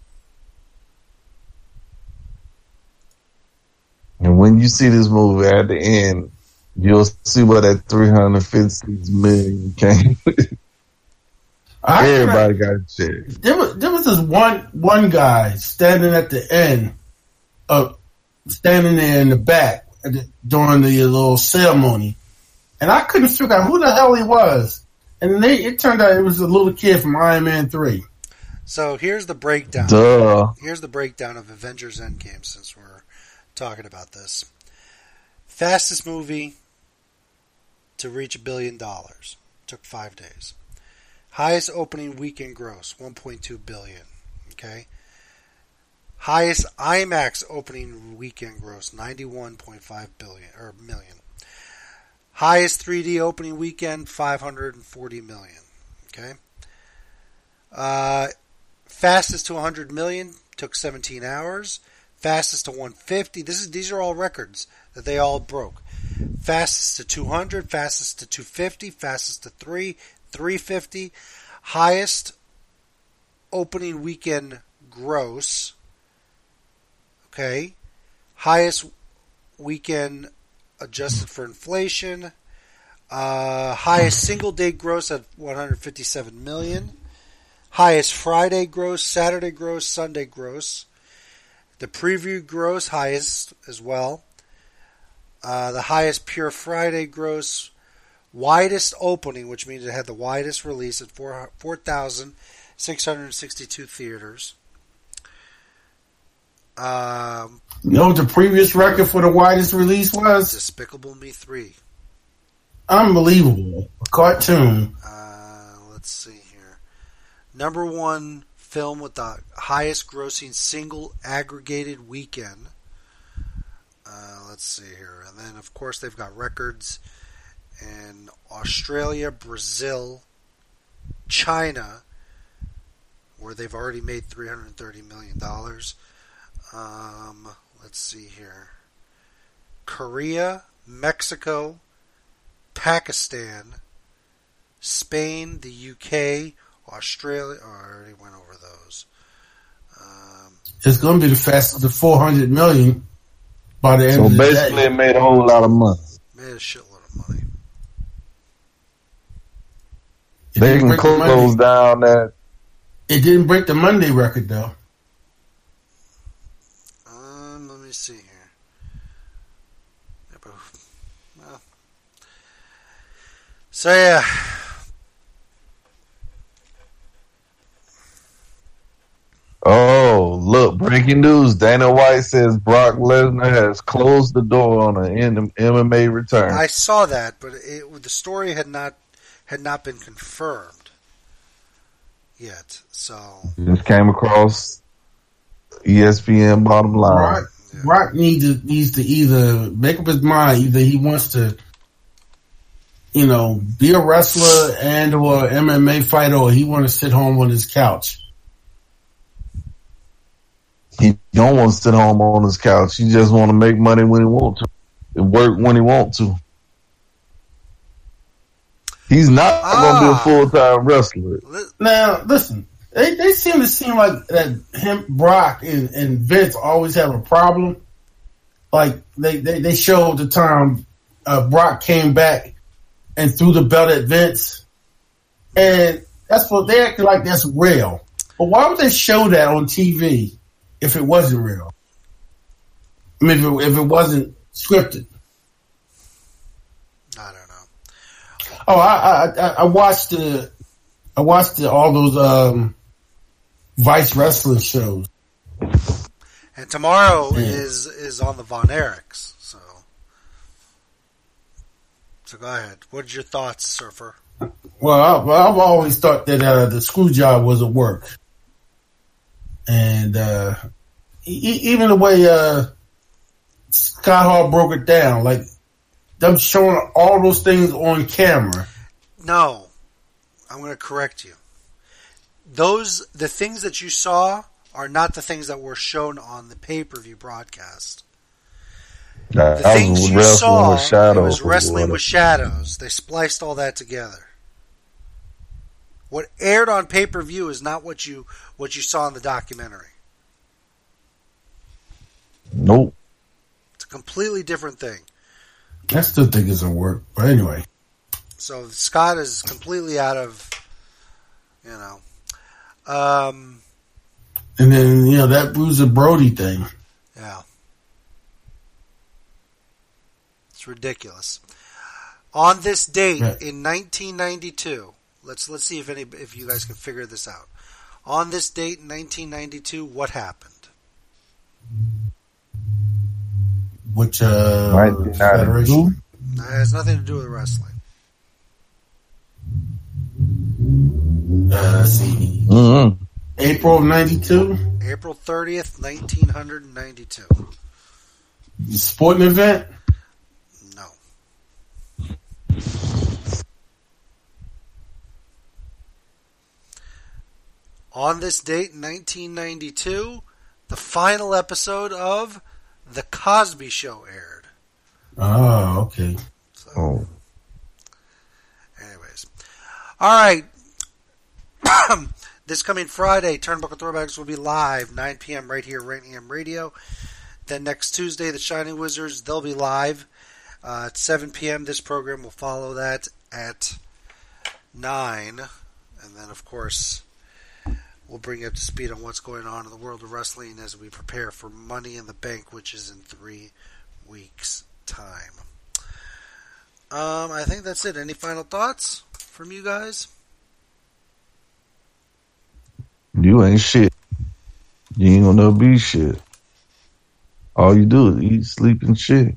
And when you see this movie at the end, you'll see where that $356 million came. Everybody got a check. There was this one guy standing at the end, standing there in the back during the little ceremony, and I couldn't figure out who the hell he was. And it turned out it was a little kid from Iron Man 3. So here's the breakdown. Duh. Here's the breakdown of Avengers Endgame, since we're talking about this. Fastest movie to reach $1 billion. Took 5 days. Highest opening weekend gross, $1.2 billion. Okay. Highest IMAX opening weekend gross, $91.5 million. Highest 3D opening weekend, $540 million. Okay. Fastest to 100 million took 17 hours. Fastest to 150. These are all records that they all broke. Fastest to 200. Fastest to 250. Fastest to 350. Highest opening weekend gross. Okay. Highest weekend adjusted for inflation. Highest single day gross at 157 million. Highest Friday gross, Saturday gross, Sunday gross. The preview gross, highest as well. The highest pure Friday gross. Widest opening, which means it had the widest release at 4,662 theaters. You know what the previous record for the widest release was? Despicable Me 3. Unbelievable. A cartoon. Let's see here. Number one film with the highest grossing single aggregated weekend. Let's see here. And then, of course, they've got records in Australia, Brazil, China, where they've already made $330 million. Let's see here. Korea, Mexico, Pakistan, Spain, the UK, Australia. Oh, I already went over those. It's going to be the fastest to 400 million by the end of the day. So basically it made a whole lot of money. Made a shitload of money. They can close down that. It didn't break the Monday record, though. Let me see here. Well. So, yeah. Oh, look, breaking news. Dana White says Brock Lesnar has closed the door on an MMA return. I saw that, but the story had not been confirmed yet. So just came across ESPN bottom line. Brock needs to either make up his mind. Either he wants to, be a wrestler and or MMA fighter, or he want to sit home on his couch. He don't want to sit home on his couch. He just want to make money when he want to. And work when he want to. He's not going to be a full-time wrestler. Now, listen. They seem like that him, Brock, and Vince always have a problem. Like, they showed the time Brock came back and threw the belt at Vince. And that's what they act like that's real. But why would they show that on TV? If it wasn't real, I mean, if it wasn't scripted, I don't know. Oh, I watched all those Vice wrestling shows. And tomorrow is on the Von Erichs. So go ahead. What's your thoughts, Surfer? Well, I've always thought that the screw job was a work. And even the way Scott Hall broke it down, like them showing all those things on camera. No, I'm going to correct you. The things that you saw are not the things that were shown on the pay-per-view broadcast. The things you saw, it was wrestling with shadows. They spliced all that together. What aired on pay-per-view is not what you saw in the documentary. Nope. It's a completely different thing. I still think it's a work, but anyway. So Scott is completely out of You know. And then, that Bruiser Brody thing. Yeah. It's ridiculous. On this date in 1992, let's see if you guys can figure this out. On this date in 1992, what happened? Which federation? It has nothing to do with wrestling. Let's see. April of 92? April 30th, 1992. Sporting event? No. On this date, 1992, the final episode of The Cosby Show aired. Oh, okay. So, anyways. All right. This coming Friday, Turnbuckle Throwbacks will be live, 9 p.m. right here, Rant AM Radio. Then next Tuesday, the Shining Wizards, they'll be live at 7 p.m. This program will follow that at 9. And then, of course, we'll bring you up to speed on what's going on in the world of wrestling as we prepare for Money in the Bank, which is in 3 weeks' time. I think that's it. Any final thoughts from you guys? You ain't shit. You ain't gonna be shit. All you do is eat, sleep, and shit.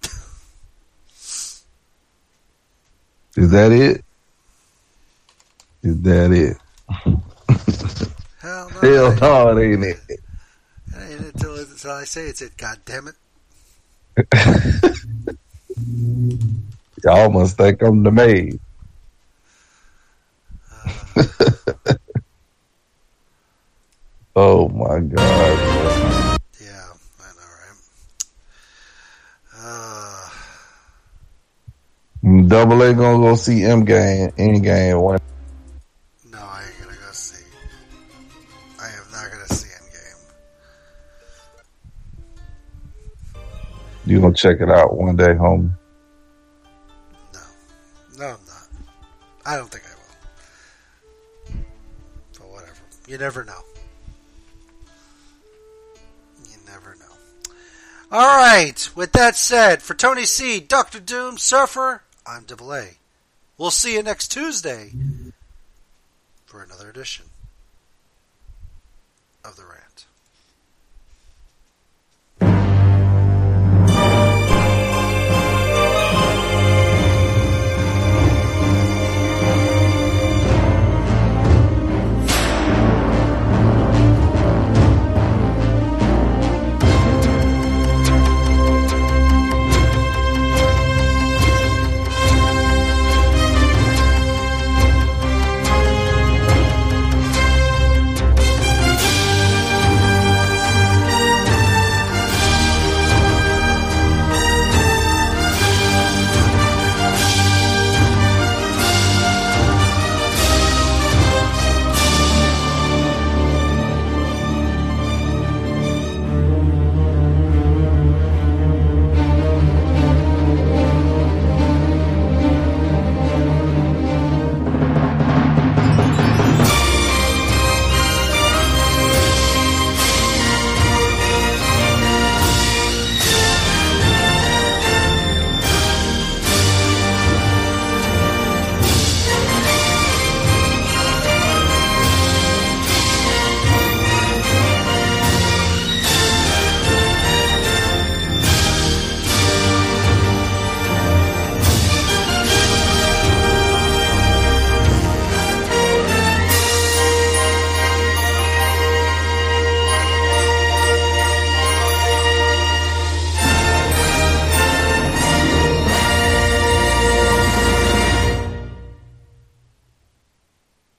Is that it? Is that it? Hell no. Hell no, it ain't it. It ain't it until I say it's it, God damn it. Y'all must think I'm the maid. Oh my God. Yeah, I know, right? Double A gonna go see Endgame one. No, I ain't gonna go see. I am not gonna see Endgame. You gonna check it out one day, homie? No, I'm not. I don't think I will. But whatever. You never know. All right. With that said, for Tony C, Dr. Doom, Surfer, I'm Double A. We'll see you next Tuesday for another edition of The Rant.